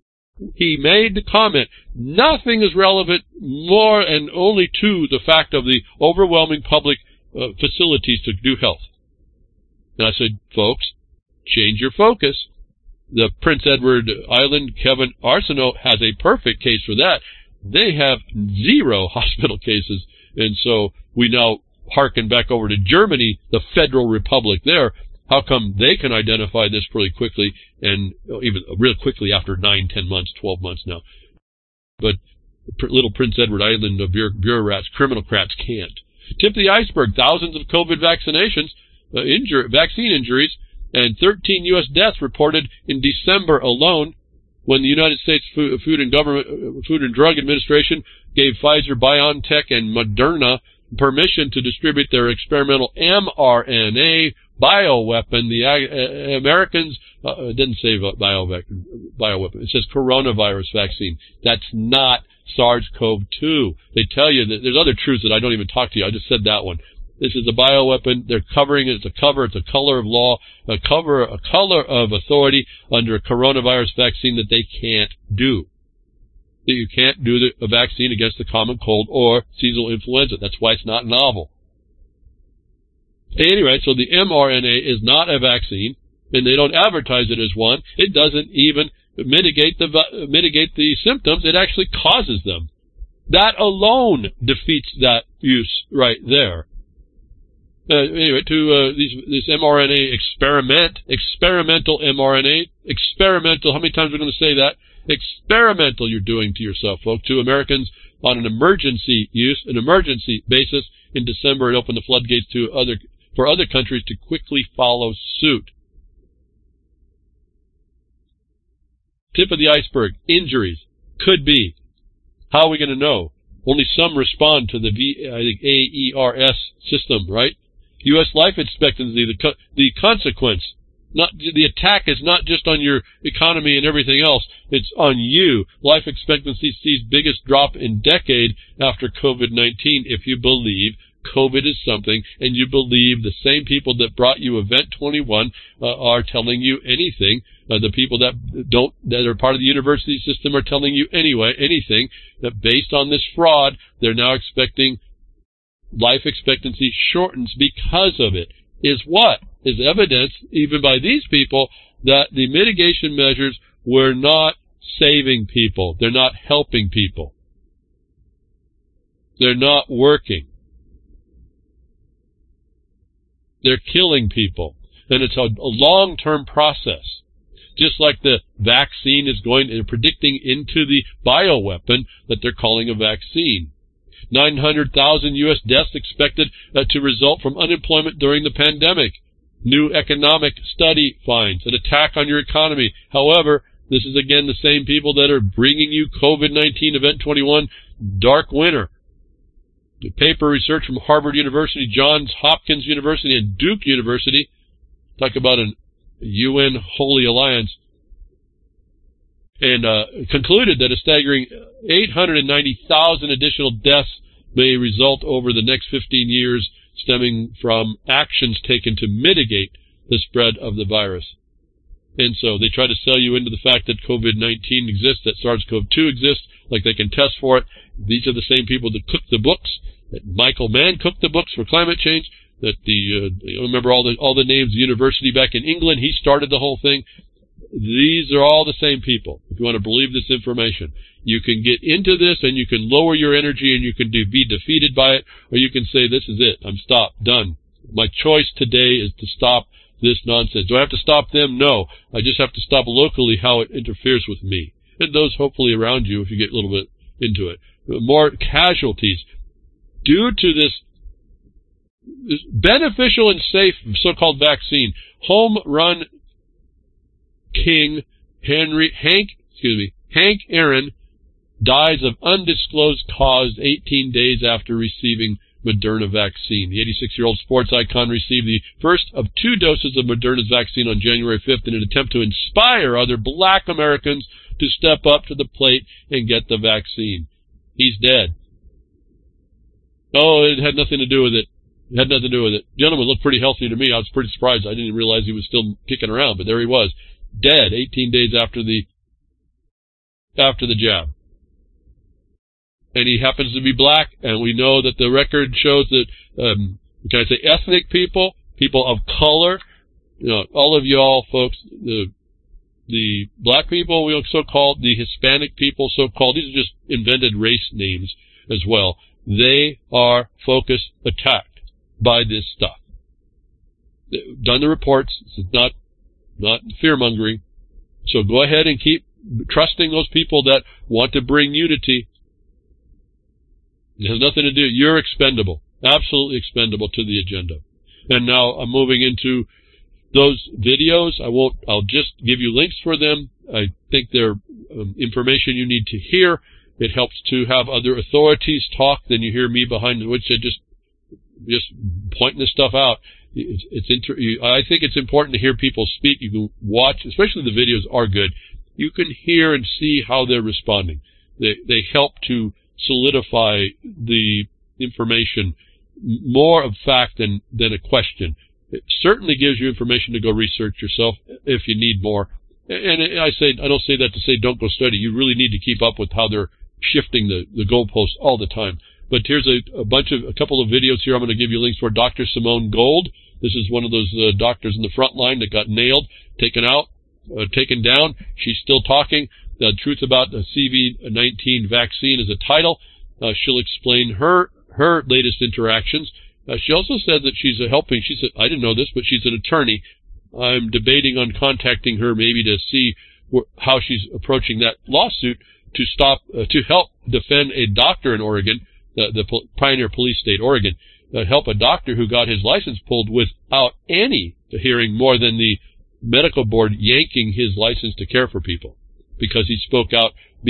He made the comment, nothing is relevant more and only to the fact of the overwhelming public facilities to do health. And I said, folks, change your focus. The Prince Edward Island, Kevin Arsenault, has a perfect case for that. They have 0 hospital cases, and so we now hearken back over to Germany, the Federal Republic there. How come they can identify this pretty quickly, and even real quickly after 9, 10 months, 12 months now? But little Prince Edward Island bureaucrats, criminalcrats can't. Tip of the iceberg, thousands of COVID vaccinations, vaccine injuries, and 13 U.S. deaths reported in December alone, when the United States Food and Drug Administration gave Pfizer, BioNTech, and Moderna permission to distribute their experimental mRNA bioweapon. The Americans, it didn't say bioweapon, it says coronavirus vaccine. That's not SARS-CoV-2. They tell you that there's other truths that I don't even talk to you. I just said that one. This is a bioweapon. They're covering it. It's a cover. It's a color of law, a color of authority under a coronavirus vaccine that they can't do. You can't do a vaccine against the common cold or seasonal influenza. That's why it's not novel. Anyway, so the mRNA is not a vaccine, and they don't advertise it as one. It doesn't even mitigate the symptoms. It actually causes them. That alone defeats that use right there. Anyway, to this mRNA experimental mRNA, experimental, how many times are we going to say that? Experimental you're doing to yourself, folks. To Americans on an emergency basis. In December, it opened the floodgates for other countries to quickly follow suit. Tip of the iceberg, injuries. Could be. How are we going to know? Only some respond to the VAERS system, right? U.S. life expectancy, the consequence. The attack is not just on your economy and everything else. It's on you. Life expectancy sees biggest drop in decade after COVID-19 if you believe COVID is something and you believe the same people that brought you Event 21 are telling you anything. The people that are part of the university system are telling you anything, that based on this fraud, they're now expecting life expectancy shortens because of it. Is what? Is evidence, even by these people, that the mitigation measures were not saving people. They're not helping people. They're not working. They're killing people. And it's a long-term process. Just like the vaccine is predicting into the bioweapon that they're calling a vaccine. 900,000 U.S. deaths expected to result from unemployment during the pandemic. New economic study finds an attack on your economy. However, this is again the same people that are bringing you COVID-19 Event 21 dark winter. The paper research from Harvard University, Johns Hopkins University, and Duke University talk about an UN Holy Alliance, and concluded that a staggering 890,000 additional deaths may result over the next 15 years stemming from actions taken to mitigate the spread of the virus. And so they try to sell you into the fact that COVID-19 exists, that SARS-CoV-2 exists, like they can test for it. These are the same people that cooked the books, that Michael Mann cooked the books for climate change, that remember all the names of the university back in England, he started the whole thing. These are all the same people. If you want to believe this information, you can get into this and you can lower your energy and you can be defeated by it, or you can say, this is it, I'm stopped, done. My choice today is to stop this nonsense. Do I have to stop them? No. I just have to stop locally how it interferes with me and those hopefully around you if you get a little bit into it. More casualties due to this beneficial and safe so-called vaccine. Home run king Hank Aaron dies of undisclosed cause 18 days after receiving Moderna vaccine. The 86-year-old sports icon received the first of 2 doses of Moderna's vaccine on January 5th in an attempt to inspire other black Americans to step up to the plate and get the vaccine. He's dead. Oh, it had nothing to do with it. It had nothing to do with it. Gentleman looked pretty healthy to me. I was pretty surprised. I didn't realize he was still kicking around, but there he was, dead 18 days after the jab. And he happens to be black, and we know that the record shows that, can I say ethnic people, people of color, all of y'all folks, the black people, so-called, the Hispanic people, so-called, these are just invented race names as well. They are focused, attacked by this stuff. They've done the reports. It's not fear-mongering. So go ahead and keep trusting those people that want to bring unity. It has nothing to do. You're expendable, absolutely expendable to the agenda. And now I'm moving into those videos. I'll just give you links for them. I think they're information you need to hear. It helps to have other authorities talk than you hear me behind the which I just pointing this stuff out. I think it's important to hear people speak. You can watch, especially the videos are good. You can hear and see how they're responding. They help to solidify the information, more of fact than a question. It certainly gives you information to go research yourself if you need more. And I don't say that to say don't go study. You really need to keep up with how they're shifting the goalposts all the time. But here's a couple of videos here I'm going to give you links for. Dr. Simone Gold. This is one of those doctors in the front line that got nailed, taken down. She's still talking. The Truth About the CV-19 Vaccine is a title. She'll explain her latest interactions. She also said that she's helping. She said, I didn't know this, but she's an attorney. I'm debating on contacting her maybe to see how she's approaching that lawsuit to help defend a doctor in Oregon, the Pioneer Police State, Oregon, help a doctor who got his license pulled without any hearing more than the medical board yanking his license to care for people because he spoke out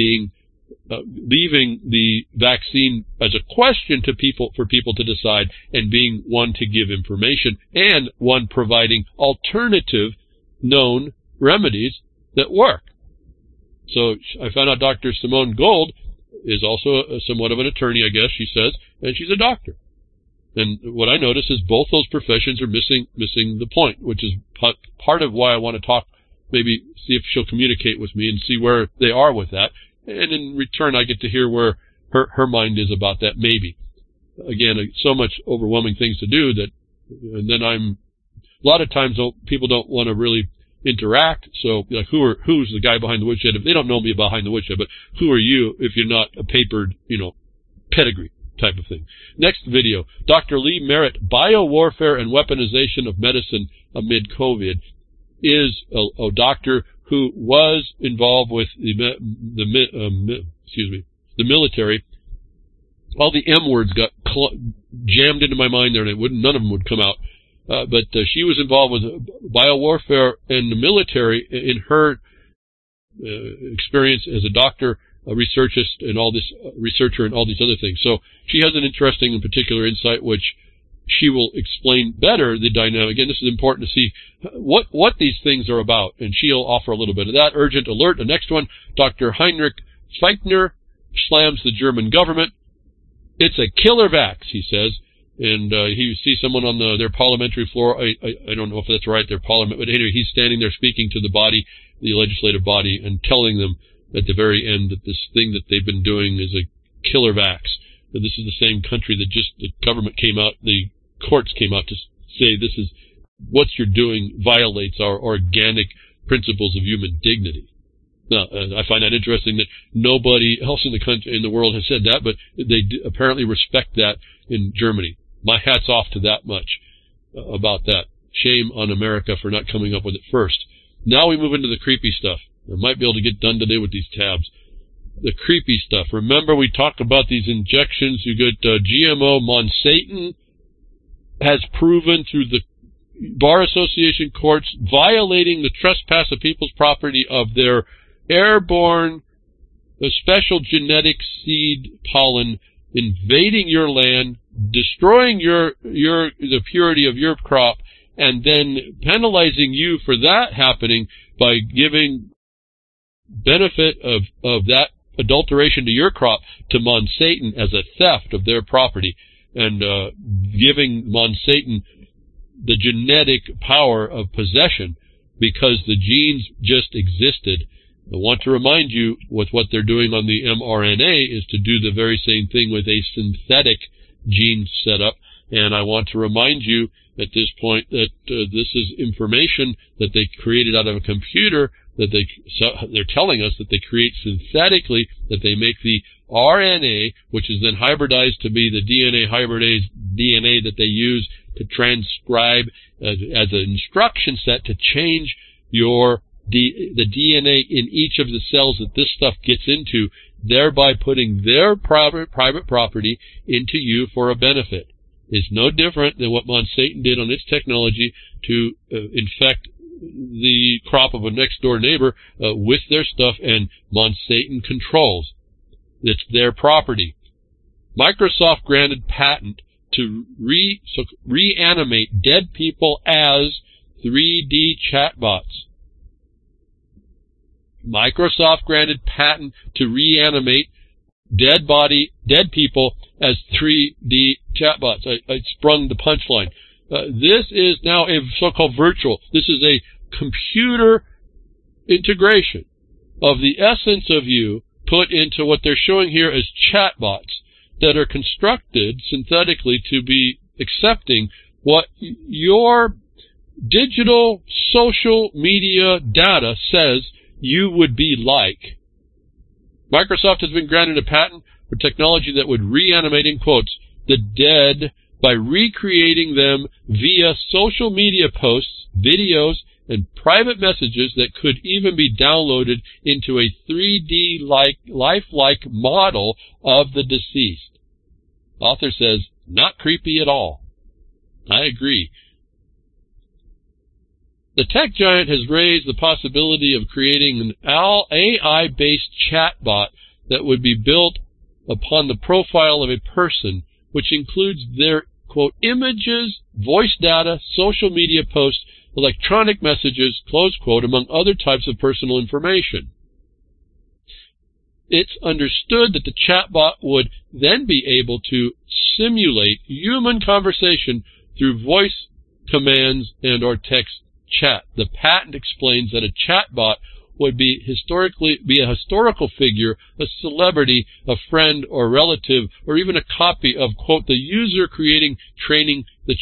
leaving the vaccine as a question for people to decide and being one to give information and one providing alternative known remedies that work. So I found out Dr. Simone Gold is also somewhat of an attorney, I guess she says, and she's a doctor. And what I notice is both those professions are missing the point, which is part of why I want to talk, maybe see if she'll communicate with me and see where they are with that. And in return, I get to hear where her mind is about that, maybe. Again, so much overwhelming things to do that, and then a lot of times people don't want to really interact. So, like, who's the guy behind the woodshed? If they don't know me behind the woodshed, but who are you if you're not a papered, pedigree type of thing? Next video, Dr. Lee Merritt, Biowarfare and Weaponization of Medicine Amid COVID, is a doctor who was involved with the military. All the M words got jammed into my mind there, and none of them would come out. But she was involved with biowarfare and the military in her experience as a doctor, a researcher, and all these other things. So she has an interesting and particular insight, which she will explain better the dynamic. Again, this is important to see what these things are about, and she'll offer a little bit of that. Urgent alert. The next one, Dr. Heinrich Feichtner slams the German government. It's a killer vax, he says. and he sees someone on their parliamentary floor. I don't know if that's right, their parliament, but anyway, he's standing there speaking to the body, the legislative body, and telling them at the very end that this thing that they've been doing is a killer vax. That this is the same country that just the government came out, the courts came out to say this is what you're doing violates our organic principles of human dignity. Now, I find that interesting that nobody else in the country, in the world, has said that, but they apparently respect that in Germany. My hat's off to that much about that. Shame on America for not coming up with it first. Now we move into the creepy stuff. I might be able to get done today with these tabs. The creepy stuff. Remember, we talked about these injections. You get GMO. Monsanto has proven through the Bar Association courts violating the trespass of people's property of their airborne, special genetic seed pollen invading your land, destroying the purity of your crop, and then penalizing you for that happening by giving benefit of that adulteration to your crop to Monsanto as a theft of their property, and giving Monsanto the genetic power of possession because the genes just existed. I want to remind you with what they're doing on the mRNA is to do the very same thing with a synthetic gene setup. And I want to remind you at this point that this is information that they created out of a computer that they're telling us that they create synthetically, that they make the RNA, which is then hybridized to be the DNA hybridized DNA that they use to transcribe as an instruction set to change the DNA in each of the cells that this stuff gets into, thereby putting their private property into you for a benefit. It's no different than what Monsanto did on its technology to infect the crop of a next-door neighbor with their stuff, and Monsanto controls. It's their property. Microsoft granted patent to reanimate dead people as 3D chatbots. Microsoft granted patent to reanimate dead people as 3D chatbots. I sprung the punchline. This is now a so-called virtual. This is a computer integration of the essence of you put into what they're showing here as chatbots that are constructed synthetically to be accepting what your digital social media data says you would be like. Microsoft has been granted a patent for technology that would reanimate, in quotes, the dead by recreating them via social media posts, videos, and private messages that could even be downloaded into a 3D lifelike model of the deceased. Author says, not creepy at all. I agree. The tech giant has raised the possibility of creating an AI-based chatbot that would be built upon the profile of a person, which includes their, quote, images, voice data, social media posts, electronic messages, close quote, among other types of personal information. It's understood that the chatbot would then be able to simulate human conversation through voice commands and or text chat. The patent explains that a chatbot would be a historical figure, a celebrity, a friend or relative, or even a copy of, quote, the user training the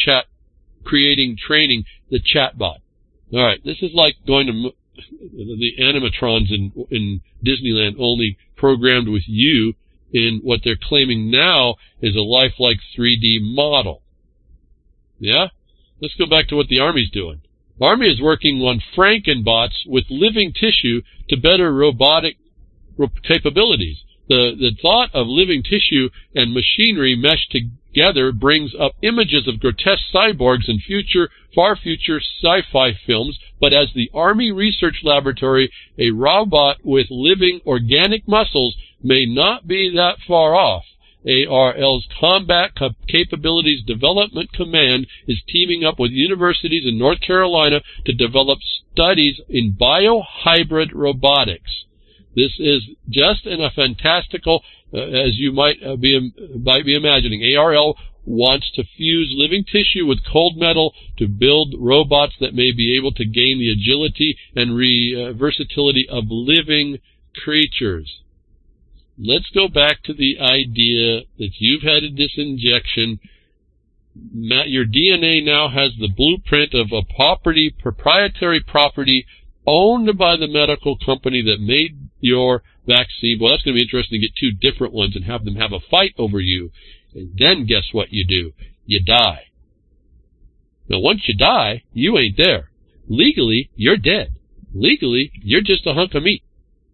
chatbot. All right, this is like going to the animatrons in Disneyland, only programmed with you in what they're claiming now is a lifelike 3D model. Yeah? Let's go back to what the Army's doing. The Army is working on Frankenbots with living tissue to better robotic capabilities. The thought of living tissue and machinery meshed together brings up images of grotesque cyborgs in far future sci-fi films, but as the Army Research Laboratory, a robot with living organic muscles may not be that far off. ARL's Combat Capabilities Development Command is teaming up with universities in North Carolina to develop studies in biohybrid robotics. This is just in a fantastical, as you might be imagining. ARL wants to fuse living tissue with cold metal to build robots that may be able to gain the agility and versatility of living creatures. Let's go back to the idea that you've had this injection. Your DNA now has the blueprint of a proprietary property owned by the medical company that made your vaccine. Well, that's going to be interesting to get two different ones and have them have a fight over you. And then guess what you do? You die. Now, once you die, you ain't there. Legally, you're dead. Legally, you're just a hunk of meat.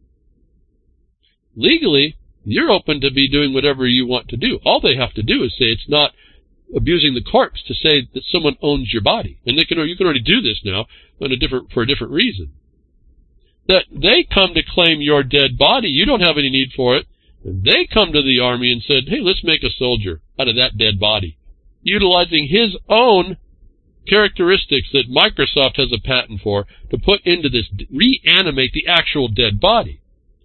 Legally, you're open to be doing whatever you want to do. All they have to do is say it's not abusing the corpse to say that someone owns your body. And you can already do this now for a different reason. That they come to claim your dead body, you don't have any need for it. And they come to the army and said, hey, let's make a soldier out of that dead body, utilizing his own characteristics that Microsoft has a patent for to put into this, reanimate the actual dead body.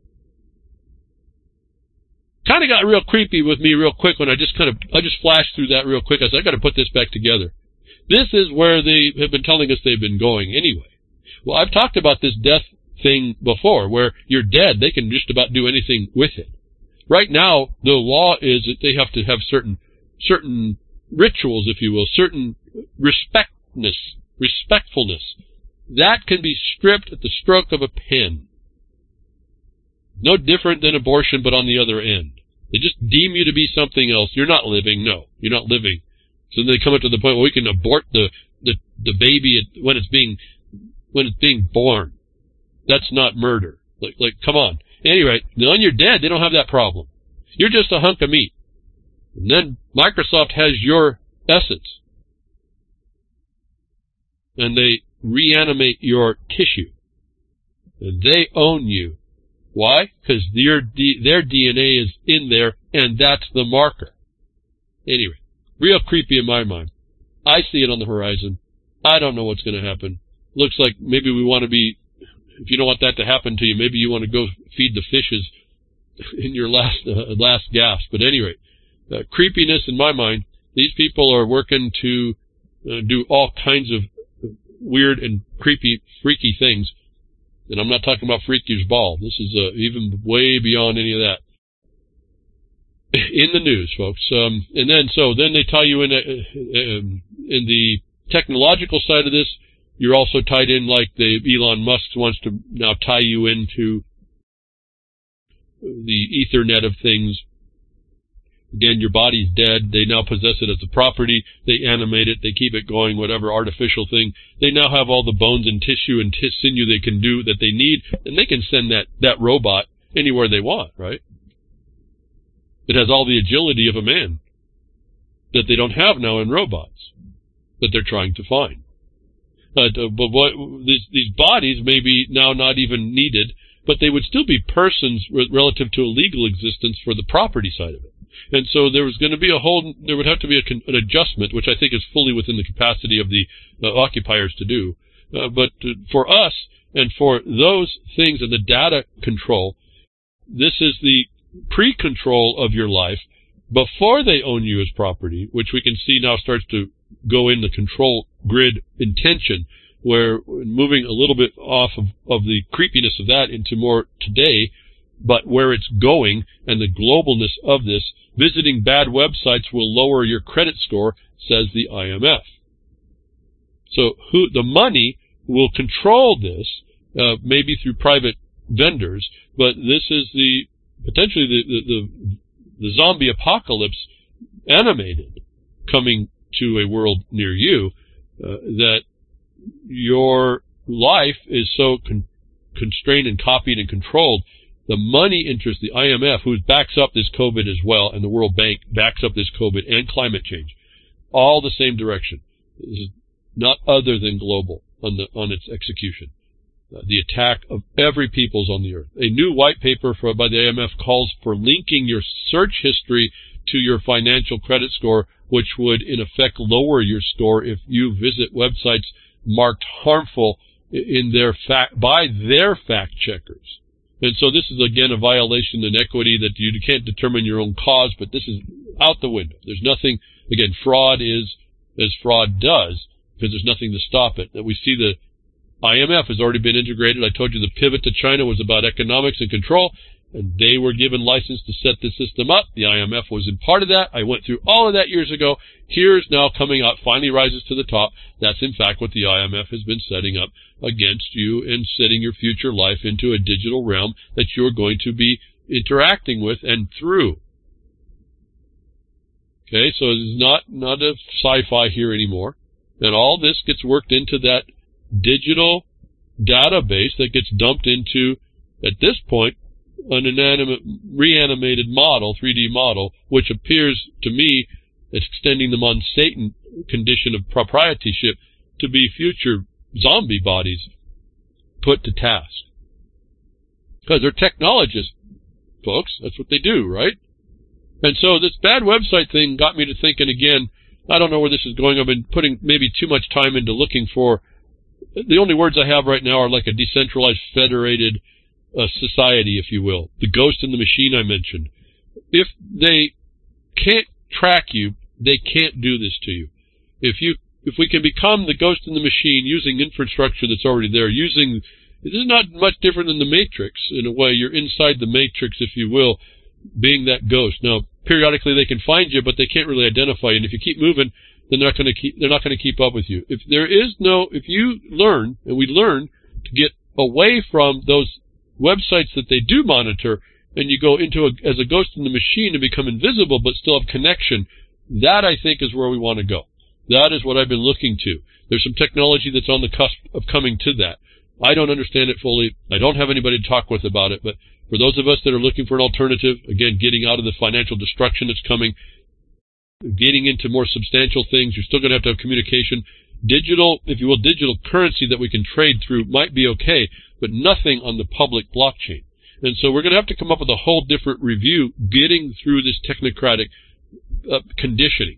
Kind of got real creepy with me real quick when I just flashed through that real quick. I said, I got to put this back together. This is where they have been telling us they've been going anyway. Well, I've talked about this death thing before, where you're dead, they can just about do anything with it. Right now, the law is that they have to have certain rituals, if you will, certain respectfulness. That can be stripped at the stroke of a pen. No different than abortion, but on the other end. They just deem you to be something else. You're not living. No, you're not living. So then they come up to the point where we can abort the baby when it's being born. That's not murder. Like, come on. At any rate, when you're dead, they don't have that problem. You're just a hunk of meat. And then Microsoft has your essence. And they reanimate your tissue. And they own you. Why? Because their DNA is in there, and that's the marker. Anyway, real creepy in my mind. I see it on the horizon. I don't know what's going to happen. Looks like maybe we want to be, if you don't want that to happen to you, maybe you want to go feed the fishes in your last gasp. But anyway, creepiness in my mind. These people are working to do all kinds of weird and creepy, freaky things. And I'm not talking about freakish ball. This is even way beyond any of that. In the news, folks. And then they tie you in the technological side of this. You're also tied in like the Elon Musk wants to now tie you into the Ethernet of things. Again, your body's dead. They now possess it as a property. They animate it. They keep it going, whatever artificial thing. They now have all the bones and tissue and sinew they can do that they need, and they can send that robot anywhere they want, right? It has all the agility of a man that they don't have now in robots that they're trying to find. But these bodies may be now not even needed, but they would still be persons relative to a legal existence for the property side of it. And so there was going to be there would have to be an adjustment, which I think is fully within the capacity of the occupiers to do. But for us and for those things and the data control, this is the pre-control of your life before they own you as property, which we can see now starts to go in the control grid intention, where moving a little bit off of the creepiness of that into more today, but where it's going and the globalness of this. Visiting bad websites will lower your credit score, says the IMF. So the money will control this, maybe through private vendors, but this is potentially the zombie apocalypse animated coming to a world near you, that your life is so constrained and copied and controlled. The money interest, the IMF, who backs up this COVID as well, and the World Bank backs up this COVID and climate change, all the same direction. This is not other than global on its execution. The attack of every peoples on the earth. A new white paper by the IMF calls for linking your search history to your financial credit score, which would in effect lower your score if you visit websites marked harmful by their fact checkers. And so this is, again, a violation of inequity that you can't determine your own cause, but this is out the window. There's nothing again, fraud is as fraud does, because there's nothing to stop it. That we see the IMF has already been integrated. I told you the pivot to China was about economics and control, and they were given license to set the system up. The IMF was in part of that. I went through all of that years ago. Here's now coming up, finally rises to the top. That's in fact what the IMF has been setting up against you and setting your future life into a digital realm that you're going to be interacting with and through. Okay, so it's not a sci-fi here anymore. And all this gets worked into that digital database that gets dumped into, at this point, an reanimated model, 3D model, which appears to me extending the Monsatan condition of proprietorship to be future zombie bodies put to task. Because they're technologists, folks. That's what they do, right? And so this bad website thing got me to thinking again, I don't know where this is going. I've been putting maybe too much time into looking for, the only words I have right now are like a decentralized, federated society, if you will. The ghost in the machine I mentioned. If they can't track you, they can't do this to you. If we can become the ghost in the machine using infrastructure that's already there, this is not much different than the Matrix in a way. You're inside the Matrix, if you will, being that ghost. Now, periodically they can find you, but they can't really identify you. And if you keep moving, they're not going to keep up with you. If you learn, and we learn to get away from those websites that they do monitor, and you go into as a ghost in the machine and become invisible but still have connection, that I think is where we want to go. That is what I've been looking to. There's some technology that's on the cusp of coming to that. I don't understand it fully. I don't have anybody to talk with about it, but for those of us that are looking for an alternative, again, getting out of the financial destruction that's coming, getting into more substantial things, you're still going to have communication. Digital, if you will, digital currency that we can trade through might be okay, but nothing on the public blockchain. And so we're going to have to come up with a whole different review getting through this technocratic conditioning.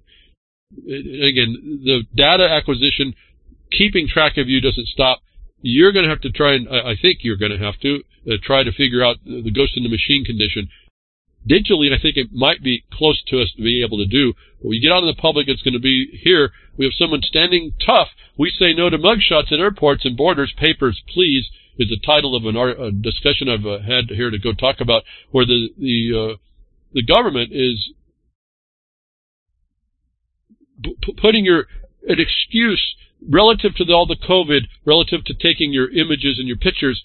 Again, the data acquisition, keeping track of you doesn't stop. You're going to have to try, and I think you're going to have to try to figure out the ghost in the machine condition. Digitally, I think it might be close to us to be able to do. But when you get out in the public, it's going to be here. We have someone standing tough. We say no to mugshots at airports and borders. Papers, please, is the title of a discussion I've had here to go talk about, where the government is putting an excuse relative to all the COVID, relative to taking your images and your pictures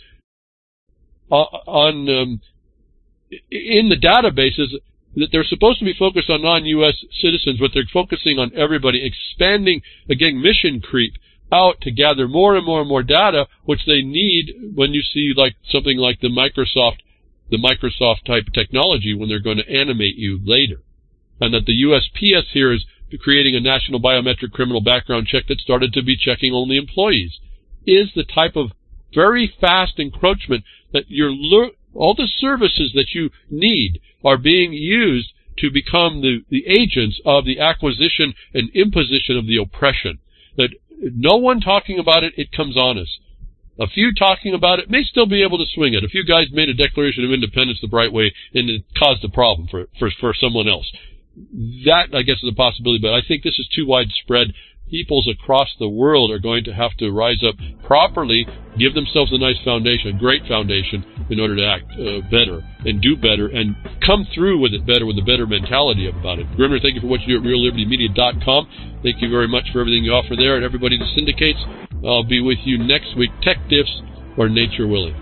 in the databases, that they're supposed to be focused on non-U.S. citizens, but they're focusing on everybody, expanding, again, mission creep out to gather more and more and more data, which they need when you see like something like the Microsoft type technology when they're going to animate you later. And that the USPS here is creating a national biometric criminal background check that started to be checking only employees, is the type of very fast encroachment that all the services that you need are being used to become the agents of the acquisition and imposition of the oppression. That no one talking about it, it comes on us. A few talking about it may still be able to swing it. A few guys made a Declaration of Independence the right way, and it caused a problem for someone else. That, I guess, is a possibility, but I think this is too widespread. Peoples across the world are going to have to rise up properly, give themselves a nice foundation, a great foundation, in order to act better and do better and come through with it better, with a better mentality about it. Grimner, thank you for what you do at RealLibertyMedia.com. Thank you very much for everything you offer there, and everybody that syndicates. I'll be with you next week. Tech Diffs, or nature willing.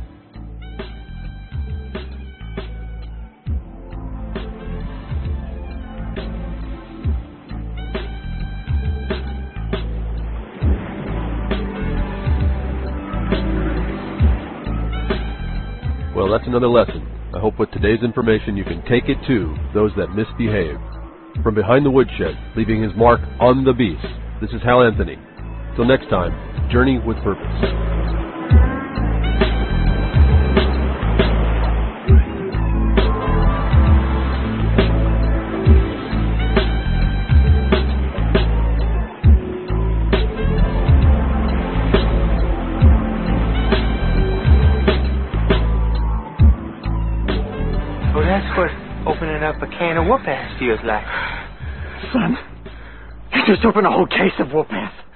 Well, that's another lesson. I hope with today's information you can take it to those that misbehave. From behind the woodshed, leaving his mark on the beast, this is Hal Anthony. Till next time, journey with purpose. Well, that's what opening up a can of whoop-ass feels like. Son, Just open a whole case of warpath.